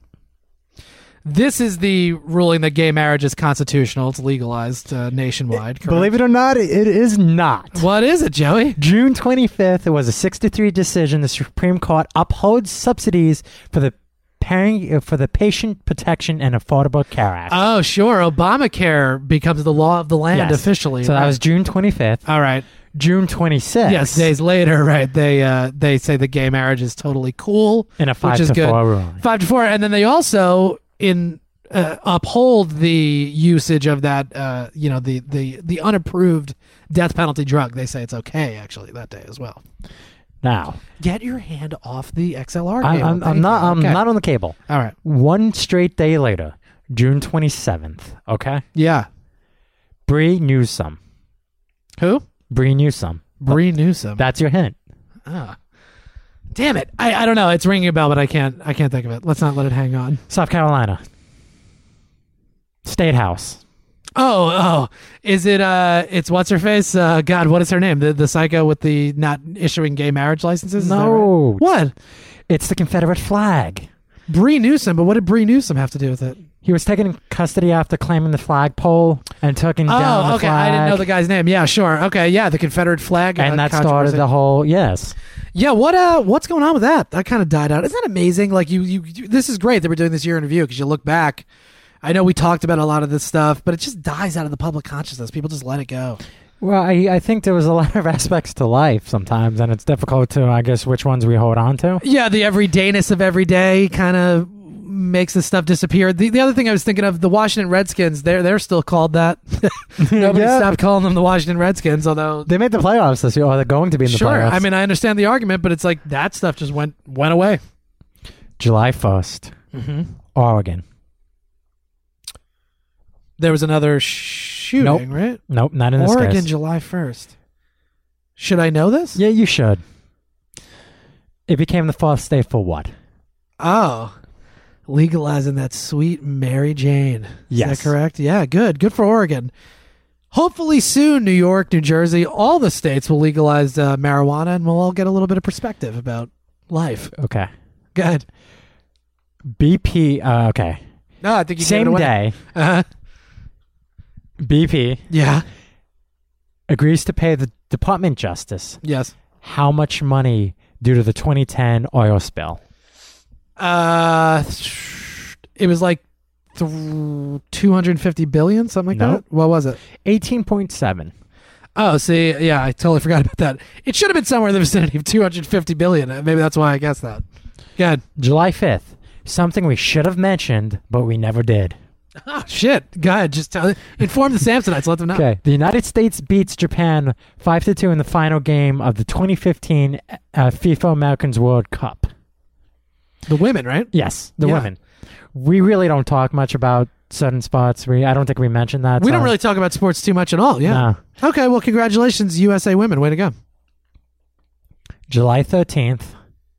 This is the ruling that gay marriage is constitutional. It's legalized nationwide. Correct? Believe it or not, it is not. What is it, Joey? June 25th, it was a 6-3 decision. The Supreme Court upholds subsidies for the Patient Protection and Affordable Care Act. Oh, sure. Obamacare becomes the law of the land Yes. officially. So that right? was June 25th. All right. June 26th. Yes, days later, right? They say the gay marriage is totally cool, In a which is 5-4 good. ruling. 5-4, and then they also uphold the usage of that, the unapproved death penalty drug. They say it's okay actually that day as well. Now, Get your hand off the XLR. I'm cable. Thank not. you. I'm Okay. not on the cable. All right. One straight day later, June 27th. Okay. Yeah. Bree Newsome. Who? Bree Newsome. Bree Newsome. That's your hint. Ah. Damn it! I don't know. It's ringing a bell, but I can't think of it. Let's not let it hang on. South Carolina. State House. Oh, is it? It's what's her face? God, what is her name? The psycho with the not issuing gay marriage licenses? Is that No. right? What? It's the Confederate flag. Bree Newsome, but what did Bree Newsome have to do with it? He was taken in custody after claiming the flagpole and taking down the okay. flag. I didn't know the guy's name. Yeah, sure. Okay, yeah, the Confederate flag. And that controversy. started the whole, yes. Yeah, what's going on with that? That kind of died out. Isn't that amazing? Like you this is great that we're doing this year in review because you look back. I know we talked about a lot of this stuff, but it just dies out of the public consciousness. People just let it go. Well, I think there was a lot of aspects to life sometimes, and it's difficult to, I guess, which ones we hold on to. Yeah, the everydayness of every day kind of makes this stuff disappear. The other thing I was thinking of, the Washington Redskins, they're still called that. Nobody Yeah. stopped calling them the Washington Redskins, although They made the playoffs this year, or they're going to be in the sure. playoffs. I mean, I understand the argument, but it's like that stuff just went away. July 1st, Oregon. There was another shooting, Nope. right? Nope, not in this Oregon, case. July 1st. Should I know this? Yeah, you should. It became the fourth state for what? Oh, legalizing that sweet Mary Jane. Is Yes. that correct? Yeah, good. Good for Oregon. Hopefully soon, New York, New Jersey, all the states will legalize marijuana, and we'll all get a little bit of perspective about life. Okay. Good. BP. Okay. No, I think you Same gave it away. day, Uh-huh. BP Yeah. agrees to pay the Department of Justice Yes. how much money due to the 2010 oil spill? It was like 250 billion, something like Nope. that. What was it? 18.7. Oh, see, yeah, I totally forgot about that. It should have been somewhere in the vicinity of 250 billion. Maybe that's why I guessed that. Good. July 5th. Something we should have mentioned, but we never did. Oh shit! Go ahead, just inform the Samsonites. Let them know. Okay. The United States beats Japan 5-2 in the final game of the 2015 FIFA Americans World Cup. The women, right? Yes, the Yeah. women. We really don't talk much about certain spots. I don't think we mentioned that. We so- don't really talk about sports too much at all. Yeah. No. Okay. Well, congratulations, USA women. Way to go. July 13th,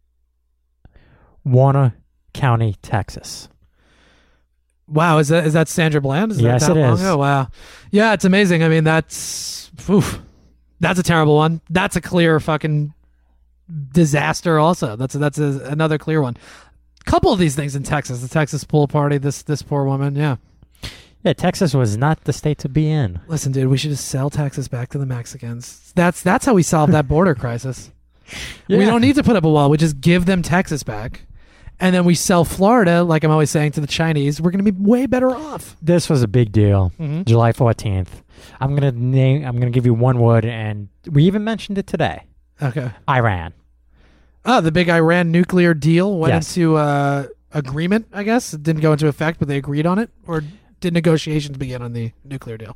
Warner County, Texas. Wow. Is that Sandra Bland? Yes, that it long is. ago? Wow. Yeah, it's amazing. I mean, that's a terrible one. That's a clear fucking disaster. Also, that's another clear one. Couple of these things in Texas. The Texas pool party. This poor woman. Yeah. Yeah, Texas was not the state to be in. Listen, dude, we should just sell Texas back to the Mexicans. That's how we solve that border crisis. We Yeah. don't need to put up a wall. We just give them Texas back. And then we sell Florida, like I'm always saying, to the Chinese. We're going to be way better off. This was a big deal. Mhm. July 14th. I'm gonna give you one word, and we even mentioned it today. Okay. Iran. Oh, the big Iran nuclear deal went Yes. into agreement, I guess. It didn't go into effect, but they agreed on it? Or did negotiations begin on the nuclear deal?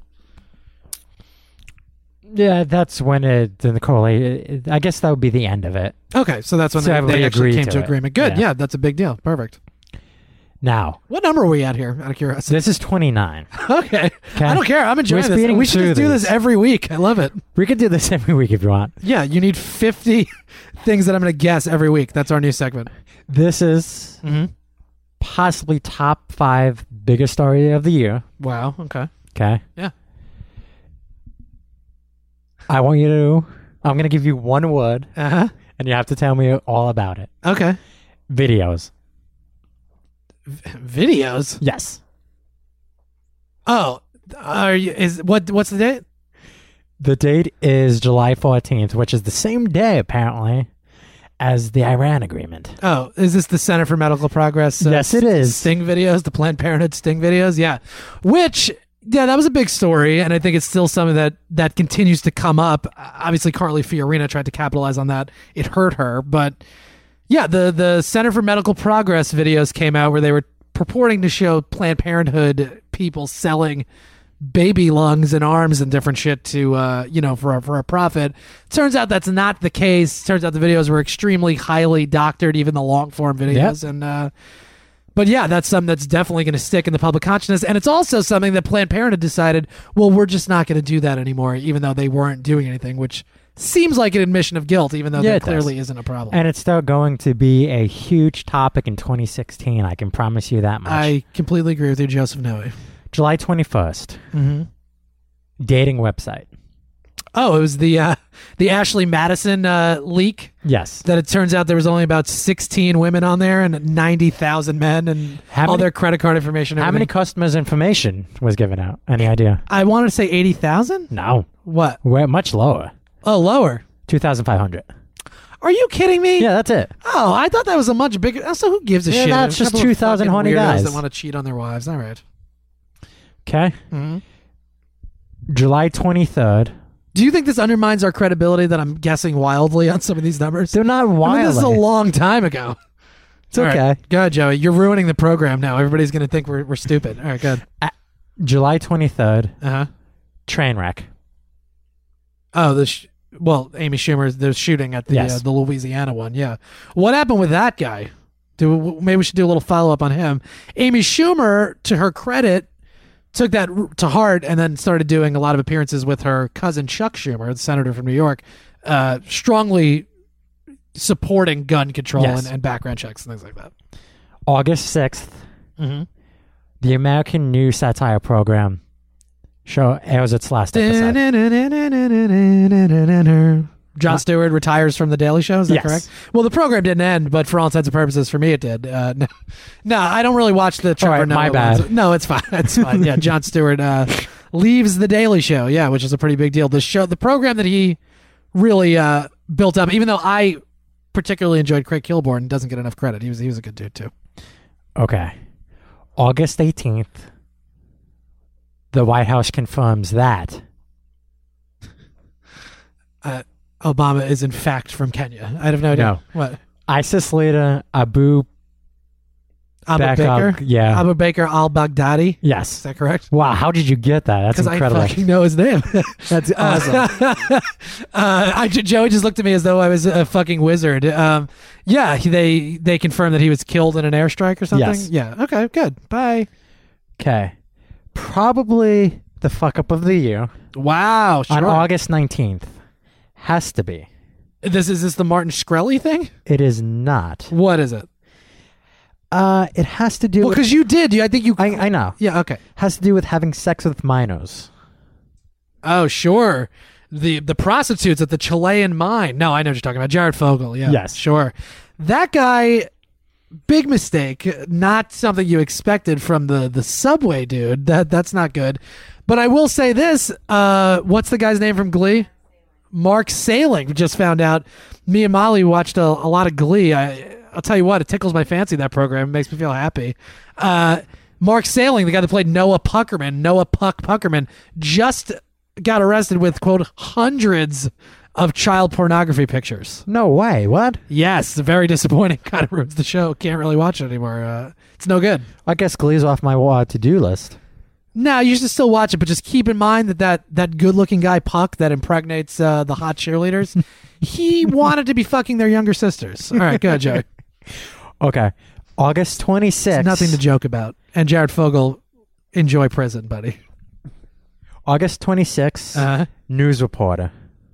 Yeah, that's when I guess that would be the end of it. Okay, so that's when So they everybody actually agreed came to to it. agreement. Good, Yeah. yeah, that's a big deal. Perfect. Now, What number are we at here, out of curiosity? this is 29. Okay. I don't care. I'm enjoying We're this. speeding We should through just do this these. every week. I love it. We could do this every week if you want. Yeah, you need 50 things that I'm going to guess every week. That's our new segment. This is possibly top 5 biggest story of the year. Wow. Okay. Okay. Yeah. I'm going to give you one word, Uh-huh. and you have to tell me all about it. Okay. Videos. Videos? Yes. Oh, what's the date? The date is July 14th, which is the same day, apparently, as the Iran agreement. Oh, is this the Center for Medical Progress? Yes, it is. Sting videos, the Planned Parenthood Sting videos. Yeah. That was a big story, and I think it's still something that continues to come up. Obviously, Carly Fiorina tried to capitalize on that. It hurt her, but yeah, the Center for Medical Progress videos came out where they were purporting to show Planned Parenthood people selling baby lungs and arms and different shit to for a profit. Turns out that's not the case. Turns out the videos were extremely highly doctored, even the long form videos. Yep. And but yeah, that's something that's definitely going to stick in the public consciousness. And it's also something that Planned Parenthood decided, well, we're just not going to do that anymore, even though they weren't doing anything, which seems like an admission of guilt, even though Yeah, that it does. clearly isn't a problem. And it's still going to be a huge topic in 2016. I can promise you that much. I completely agree with you, Joseph Noe. July 21st. Mm-hmm. Dating website. Oh, it was the Ashley Madison leak. Yes. That it turns out there was only about 16 women on there and 90,000 men and How all many- their credit card information. How many everything. customers' information was given out? Any idea? I wanted to say 80,000. No. What? We're much lower. Oh, lower. 2,500. Are you kidding me? Yeah, that's it. Oh, I thought that was a much bigger. So who gives a Yeah, shit? that's A just couple of 2,000 fucking horny weirdos guys. that want to cheat on their wives. All right. Okay. Mm-hmm. July 23rd. Do you think this undermines our credibility that I'm guessing wildly on some of these numbers? They're not I mean, wild. this is a long time ago. It's All right. okay. Go ahead, Joey. You're ruining the program now. Everybody's going to think we're stupid. All right, good. July 23rd. Uh-huh. Train wreck. Oh, Amy Schumer's the shooting at the Yes. the Louisiana one. Yeah. What happened with that guy? Maybe we should do a little follow-up on him. Amy Schumer, to her credit, took that to heart and then started doing a lot of appearances with her cousin Chuck Schumer, the senator from New York, strongly supporting gun control Yes. and background checks and things like that. August 6th. Mm-hmm. The American News Satire Program airs its last episode. Jon Stewart retires from The Daily Show. Is that Yes. correct? Well, the program didn't end, but for all intents and purposes, for me, it did. No, I don't really watch the Trevor right, my Noah bad. ones. No, it's fine. It's fine. Yeah, Jon Stewart leaves The Daily Show. Yeah, which is a pretty big deal. The program that he really built up, even though I particularly enjoyed Craig Kilborn, doesn't get enough credit. He was a good dude too. Okay. August 18th, the White House confirms that Obama is in fact from Kenya. I have no idea. No. What? ISIS leader Abu Abu Bakr. Bakr? Yeah. Abu Bakr al-Baghdadi? Is Yes. that correct? Wow, how did you get that? That's Because I incredible. fucking know his name. That's awesome. Joey just looked at me as though I was a fucking wizard. Yeah, they confirmed that he was killed in an airstrike or something. Yes. Yeah. Okay. Good. Bye. Okay. Probably the fuck up of the year Wow. Sure. on August 19th. Has to be. Is this the Martin Shkreli thing? It is not. What is it? It has to do Well, with... because you did. I think you. I know. Yeah. Okay. Has to do with having sex with minors. Oh, sure. The prostitutes at the Chilean mine. No, I know what you're talking about. Jared Fogle. Yeah. Yes. Sure. That guy. Big mistake. Not something you expected from the subway dude. That's not good. But I will say this. What's the guy's name from Glee? Mark Sailing. Just found out. Me and Molly watched a lot of Glee. I'll tell you what, it tickles my fancy, that program. It makes me feel happy. Mark Sailing, the guy that played Noah Puckerman, just got arrested with, quote, hundreds of child pornography pictures. No way. What? Yes, very disappointing. Kind of ruins the show. Can't really watch it anymore. It's no good. I guess Glee's off my to-do list. No, you should still watch it, but just keep in mind that good-looking guy, Puck, that impregnates the hot cheerleaders, he wanted to be fucking their younger sisters. All right, go ahead, Joey. Okay. August 26th. It's nothing to joke about. And Jared Fogle, enjoy prison, buddy. August 26th. News reporter.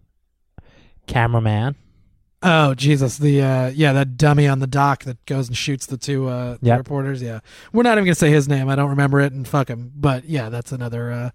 Cameraman. Oh, Jesus. That dummy on the dock that goes and shoots the two Yep. reporters. Yeah. We're not even going to say his name. I don't remember it, and fuck him. But yeah, that's another.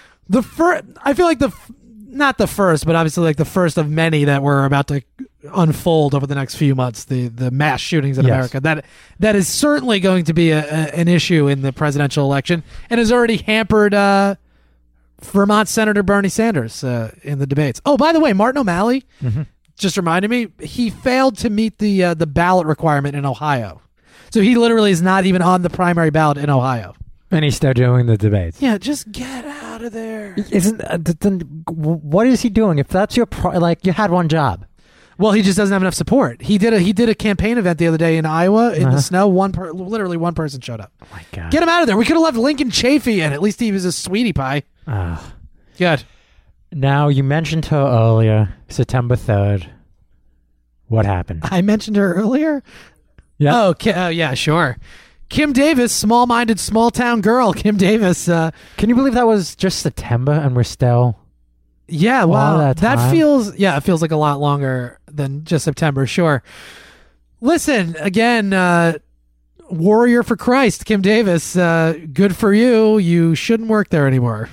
I feel like not the first, but obviously like the first of many that were about to unfold over the next few months. The mass shootings in Yes. America. That is certainly going to be an issue in the presidential election, and has already hampered Vermont Senator Bernie Sanders in the debates. Oh, by the way, Martin O'Malley just reminded me he failed to meet the ballot requirement in Ohio, so he literally is not even on the primary ballot in Ohio. And he's still doing the debates. Yeah, just get out of there. Isn't then what is he doing? If that's your you had one job. Well, he just doesn't have enough support. He did a campaign event the other day in Iowa in the snow. Literally one person showed up. Oh my God. Get him out of there. We could have left Lincoln Chafee in. At least he was a sweetie pie. Good. Now you mentioned her earlier, September 3rd. What happened? I mentioned her earlier. Yeah. Oh, yeah, sure. Kim Davis, small-minded, small-town girl. Kim Davis. Can you believe that was just September and we're still... Yeah, All wow. that time? It feels like a lot longer than just September, sure. Listen, again, warrior for Christ, Kim Davis, good for you. You shouldn't work there anymore.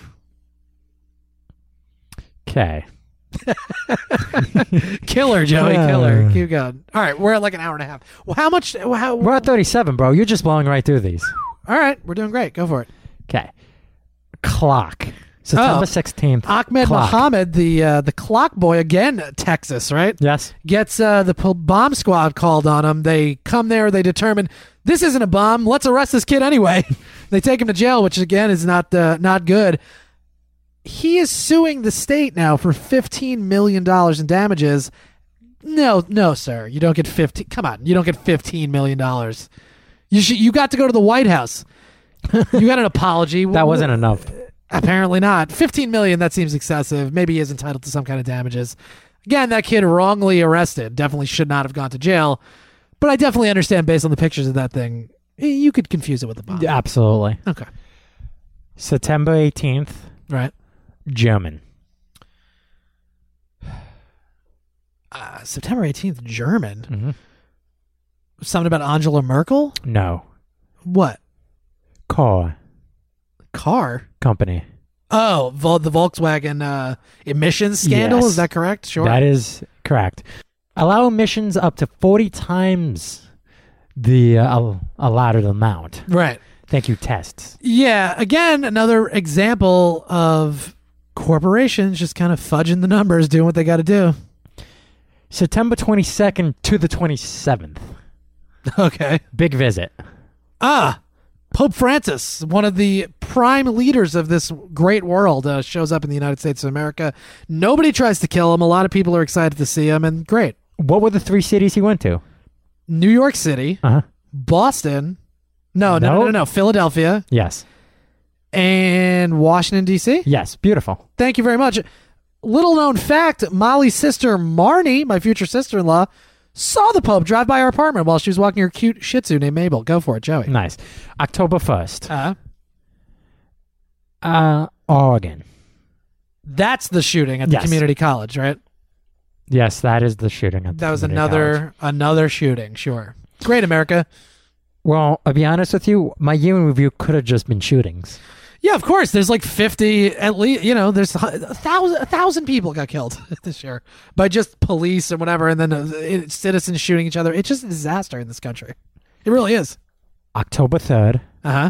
Okay. Killer, Joey, killer. Keep going. All right, we're at like an hour and a half. Well, how much? We're at 37, bro. You're just blowing right through these. All right, we're doing great. Go for it. Okay. Clock. September 16th. Ahmed Clock. Mohammed, the clock boy, again, Texas, right? Yes. Gets the bomb squad called on him. They come there. They determine this isn't a bomb. Let's arrest this kid anyway. They take him to jail, which again is not good. He is suing the state now for $15 million in damages. No, sir. You don't get 15. Come on, you don't get $15 million. You got to go to the White House. You got an apology. That wasn't enough. Apparently not. $15 million, that seems excessive. Maybe he is entitled to some kind of damages. Again, that kid wrongly arrested. Definitely should not have gone to jail. But I definitely understand based on the pictures of that thing, you could confuse it with a bomb. Yeah, absolutely. Okay. September 18th. Right. German. September 18th, German. Mm-hmm. Something about Angela Merkel? No. What? Car. Company. Oh, the Volkswagen emissions scandal. Yes. Is that correct? Sure. That is Correct. Allow emissions up to 40 times the allowed amount. Right. Thank you, tests. Yeah, again, another example of corporations just kind of fudging the numbers, doing what they got to do. September 22nd to the 27th. Okay. Big visit. Pope Francis, one of the prime leaders of this great world, shows up in the United States of America. Nobody tries to kill him. A lot of people are excited to see him, and great. What were the 3 cities he went to? New York City, Boston, no, Philadelphia, Yes. and Washington, D.C.? Yes. Beautiful. Thank you very much. Little known fact, Molly's sister, Marnie, my future sister-in-law, saw the Pope drive by our apartment while she was walking her cute Shih Tzu named Mabel. Go for it, Joey. Nice. October 1st. Uh-huh. Oregon. That's the shooting at the Yes. community college, right? Yes, that is the shooting. At the That was community another shooting, sure. Great, America. Well, I'll be honest with you, my year in review could have just been shootings. Yeah, of course. There's like 50, at least, there's 1,000 people got killed this year by just police and whatever, and then citizens shooting each other. It's just a disaster in this country. It really is. October 3rd, Uh-huh.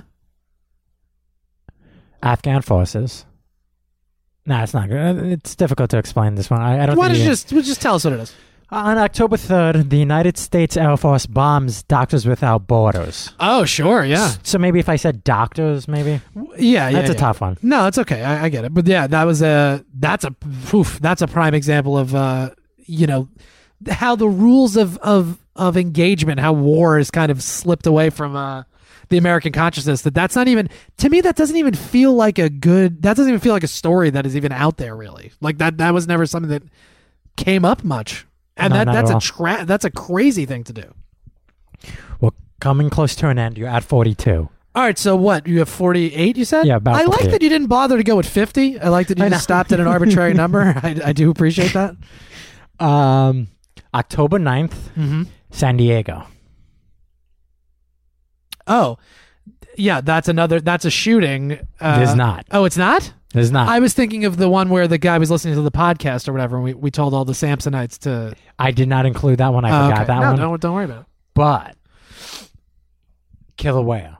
Afghan forces. Nah, it's not good. It's difficult to explain this one. I don't Why don't think you just tell us what it is? On October 3rd, the United States Air Force bombs Doctors Without Borders. Oh, sure, yeah. So maybe if I said doctors, maybe? Yeah, That's a yeah. tough one. No, it's okay. I get it. But yeah, that's a prime example of how the rules of engagement, how war has kind of slipped away from the American consciousness. That's not even, to me, that doesn't even feel like a story that is even out there, really. Like that was never something that came up much. And No, not that's a crazy thing to do. Well, coming close to an end, you're at 42. All right, so what? You have 48, you said? Yeah, about I like 48. that you didn't bother to go with 50. I like that you I just know. stopped at an arbitrary number. I do appreciate that. October 9th, San Diego. Oh, yeah, that's a shooting. There's not. Oh, it's not? There's not. I was thinking of the one where the guy was listening to the podcast or whatever, and we told all the Samsonites to... I did not include that one. I Oh, forgot okay. that No, one. No, don't worry about it. But killer whale.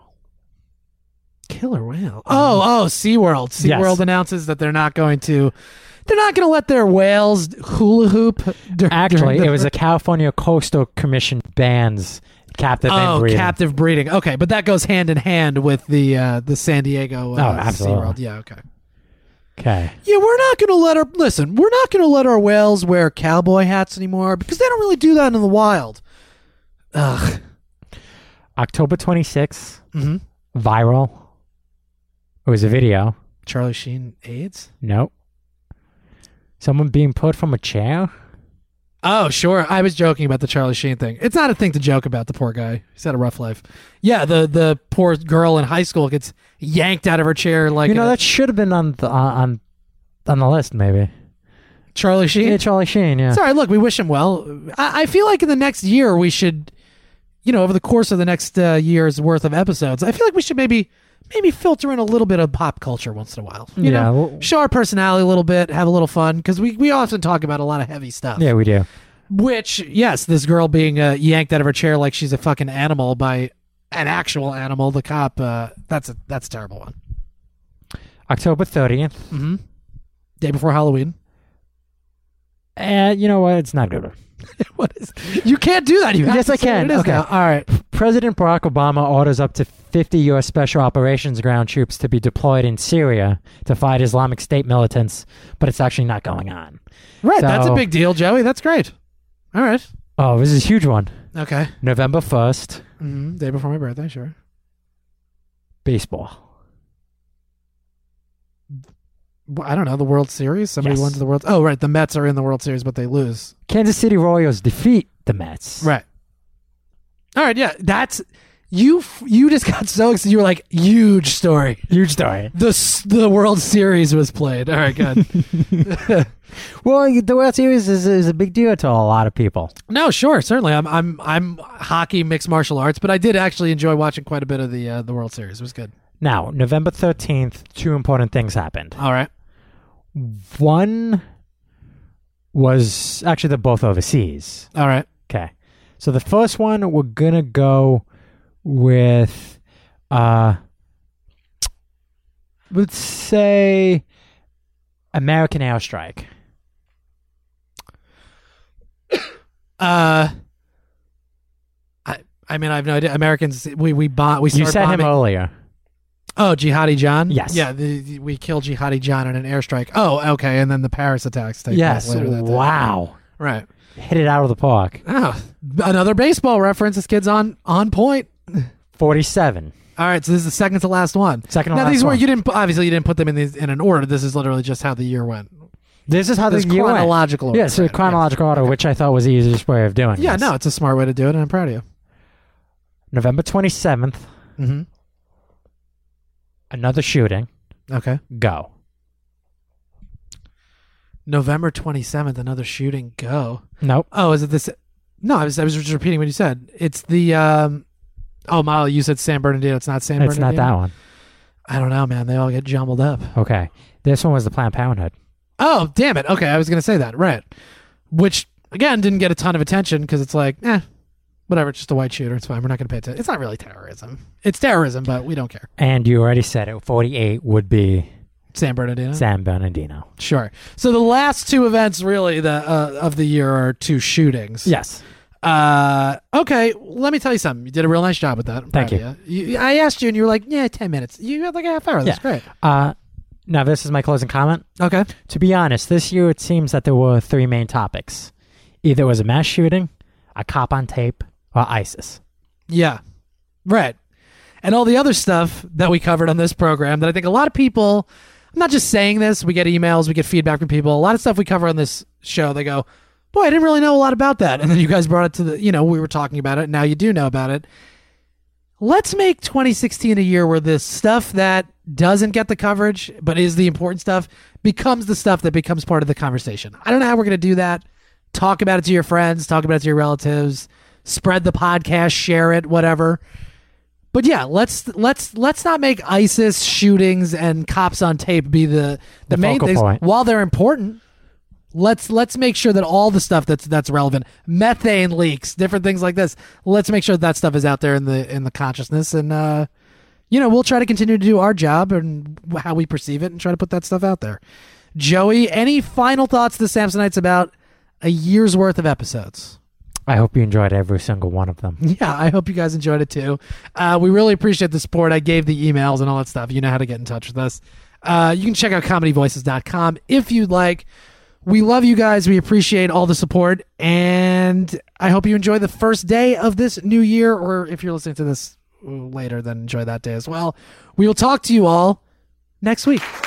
Killer whale. Oh, SeaWorld. SeaWorld announces that they're not going to let their whales hula hoop. Actually, it was a California Coastal Commission bans captive inbreeding. Captive breeding. Okay, but that goes hand in hand with the San Diego absolutely. SeaWorld. Yeah, okay. Okay. Yeah, we're not going to let our whales wear cowboy hats anymore because they don't really do that in the wild. Ugh. October 26th, Mm-hmm. viral. It was a video. Charlie Sheen AIDS? Nope. Someone being put from a chair. Oh, sure. I was joking about the Charlie Sheen thing. It's not a thing to joke about, the poor guy. He's had a rough life. Yeah, the poor girl in high school gets yanked out of her chair like that should have been on the list, maybe. Charlie Sheen? Yeah, Charlie Sheen, yeah. Sorry, look, we wish him well. I feel like in the next year we should, over the course of the next year's worth of episodes, I feel like we should maybe filter in a little bit of pop culture once in a while. You know? Show our personality a little bit, have a little fun, because we often talk about a lot of heavy stuff. Yeah, we do. Which, yes, this girl being yanked out of her chair like she's a fucking animal by an actual animal, the cop, that's a terrible one. October 30th. Mm-hmm. Day before Halloween. And you know what? It's not good. What is? You can't do that. You have Yes, to I say what can. it is Okay. now. All right. President Barack Obama orders up to 50 U.S. Special Operations ground troops to be deployed in Syria to fight Islamic State militants, but it's actually not going on. Right. So- That's a big deal, Joey. That's great. All right. Oh, this is a huge one. Okay. November 1st, Mm-hmm. Day before my birthday, sure. baseball. Well, I don't know. The World Series? Somebody Yes. won to the World... Oh, right. The Mets are in the World Series, but they lose. Kansas City Royals defeat the Mets. Right. All right. Yeah. That's... You just got so excited. You were like, huge story. Huge story. The World Series was played. All right, good. Well, the World Series is a big deal to a lot of people. No, sure, certainly. I'm hockey, mixed martial arts, but I did actually enjoy watching quite a bit of the World Series. It was good. Now, November 13th, two important things happened. All right. One was actually they're both overseas. All right. Okay. So the first one, we're going to go with, let's say, American Airstrike. I mean, I have no idea. Americans, we You started said bombing. him earlier. Oh, Jihadi John? Yes. Yeah, we killed Jihadi John in an airstrike. Oh, okay, and then the Paris attacks take Yes. place later that day. Wow. Right. Hit it out of the park. Oh, another baseball reference. This kid's on point. 47. All right, so this is the second to last one. Second to now, last these were one. you didn't put them in an order. This is literally just how the year went. This is how This the year went. chronological order. Yeah, so right, chronological order, which I thought was the easiest way of doing Yeah, this. no, it's a smart way to do it, and I'm proud of you. November 27th, Mm-hmm. another shooting. Okay. Go. November 27th, another shooting. Go. Nope. Oh, is it this? No, I was just repeating what you said. It's the. Oh, Molly, you said San Bernardino. It's not San It's Bernardino. not that one. I don't know, man. They all get jumbled up. Okay. This one was the Planned Parenthood. Oh, damn it. Okay, I was going to say that. Right. Which, again, didn't get a ton of attention because it's like, whatever. It's just a white shooter. It's fine. We're not going to pay attention. It's not really terrorism. It's terrorism, but we don't care. And you already said it. 48 would be San Bernardino? San Bernardino. Sure. So the last two events, really, of the year are two shootings. Yes. Okay, let me tell you something. You did a real nice job with that. I'm Thank proud of you. I asked you, and you were like, 10 minutes. You had like a half hour. That's great. Now, this is my closing comment. Okay. To be honest, this year it seems that there were three main topics. Either it was a mass shooting, a cop on tape, or ISIS. Yeah. Right. And all the other stuff that we covered on this program that I think a lot of people, I'm not just saying this, we get emails, we get feedback from people. A lot of stuff we cover on this show, they go, boy, I didn't really know a lot about that. And then you guys brought it to we were talking about it. And now you do know about it. Let's make 2016 a year where this stuff that doesn't get the coverage, but is the important stuff, becomes the stuff that becomes part of the conversation. I don't know how we're going to do that. Talk about it to your friends, talk about it to your relatives, spread the podcast, share it, whatever. But yeah, let's not make ISIS shootings and cops on tape be the main focal things. point. While they're important, let's make sure that all the stuff that's relevant, methane leaks, different things like this, let's make sure that stuff is out there in the consciousness, and we'll try to continue to do our job and how we perceive it and try to put that stuff out there. Joey, any final thoughts to the Samsonites about a year's worth of episodes? I hope you enjoyed every single one of them. Yeah, I hope you guys enjoyed it too. We really appreciate the support. I gave the emails and all that stuff. You know how to get in touch with us. You can check out comedyvoices.com if you'd like. We love you guys. We appreciate all the support. And I hope you enjoy the first day of this new year. Or if you're listening to this later, then enjoy that day as well. We will talk to you all next week.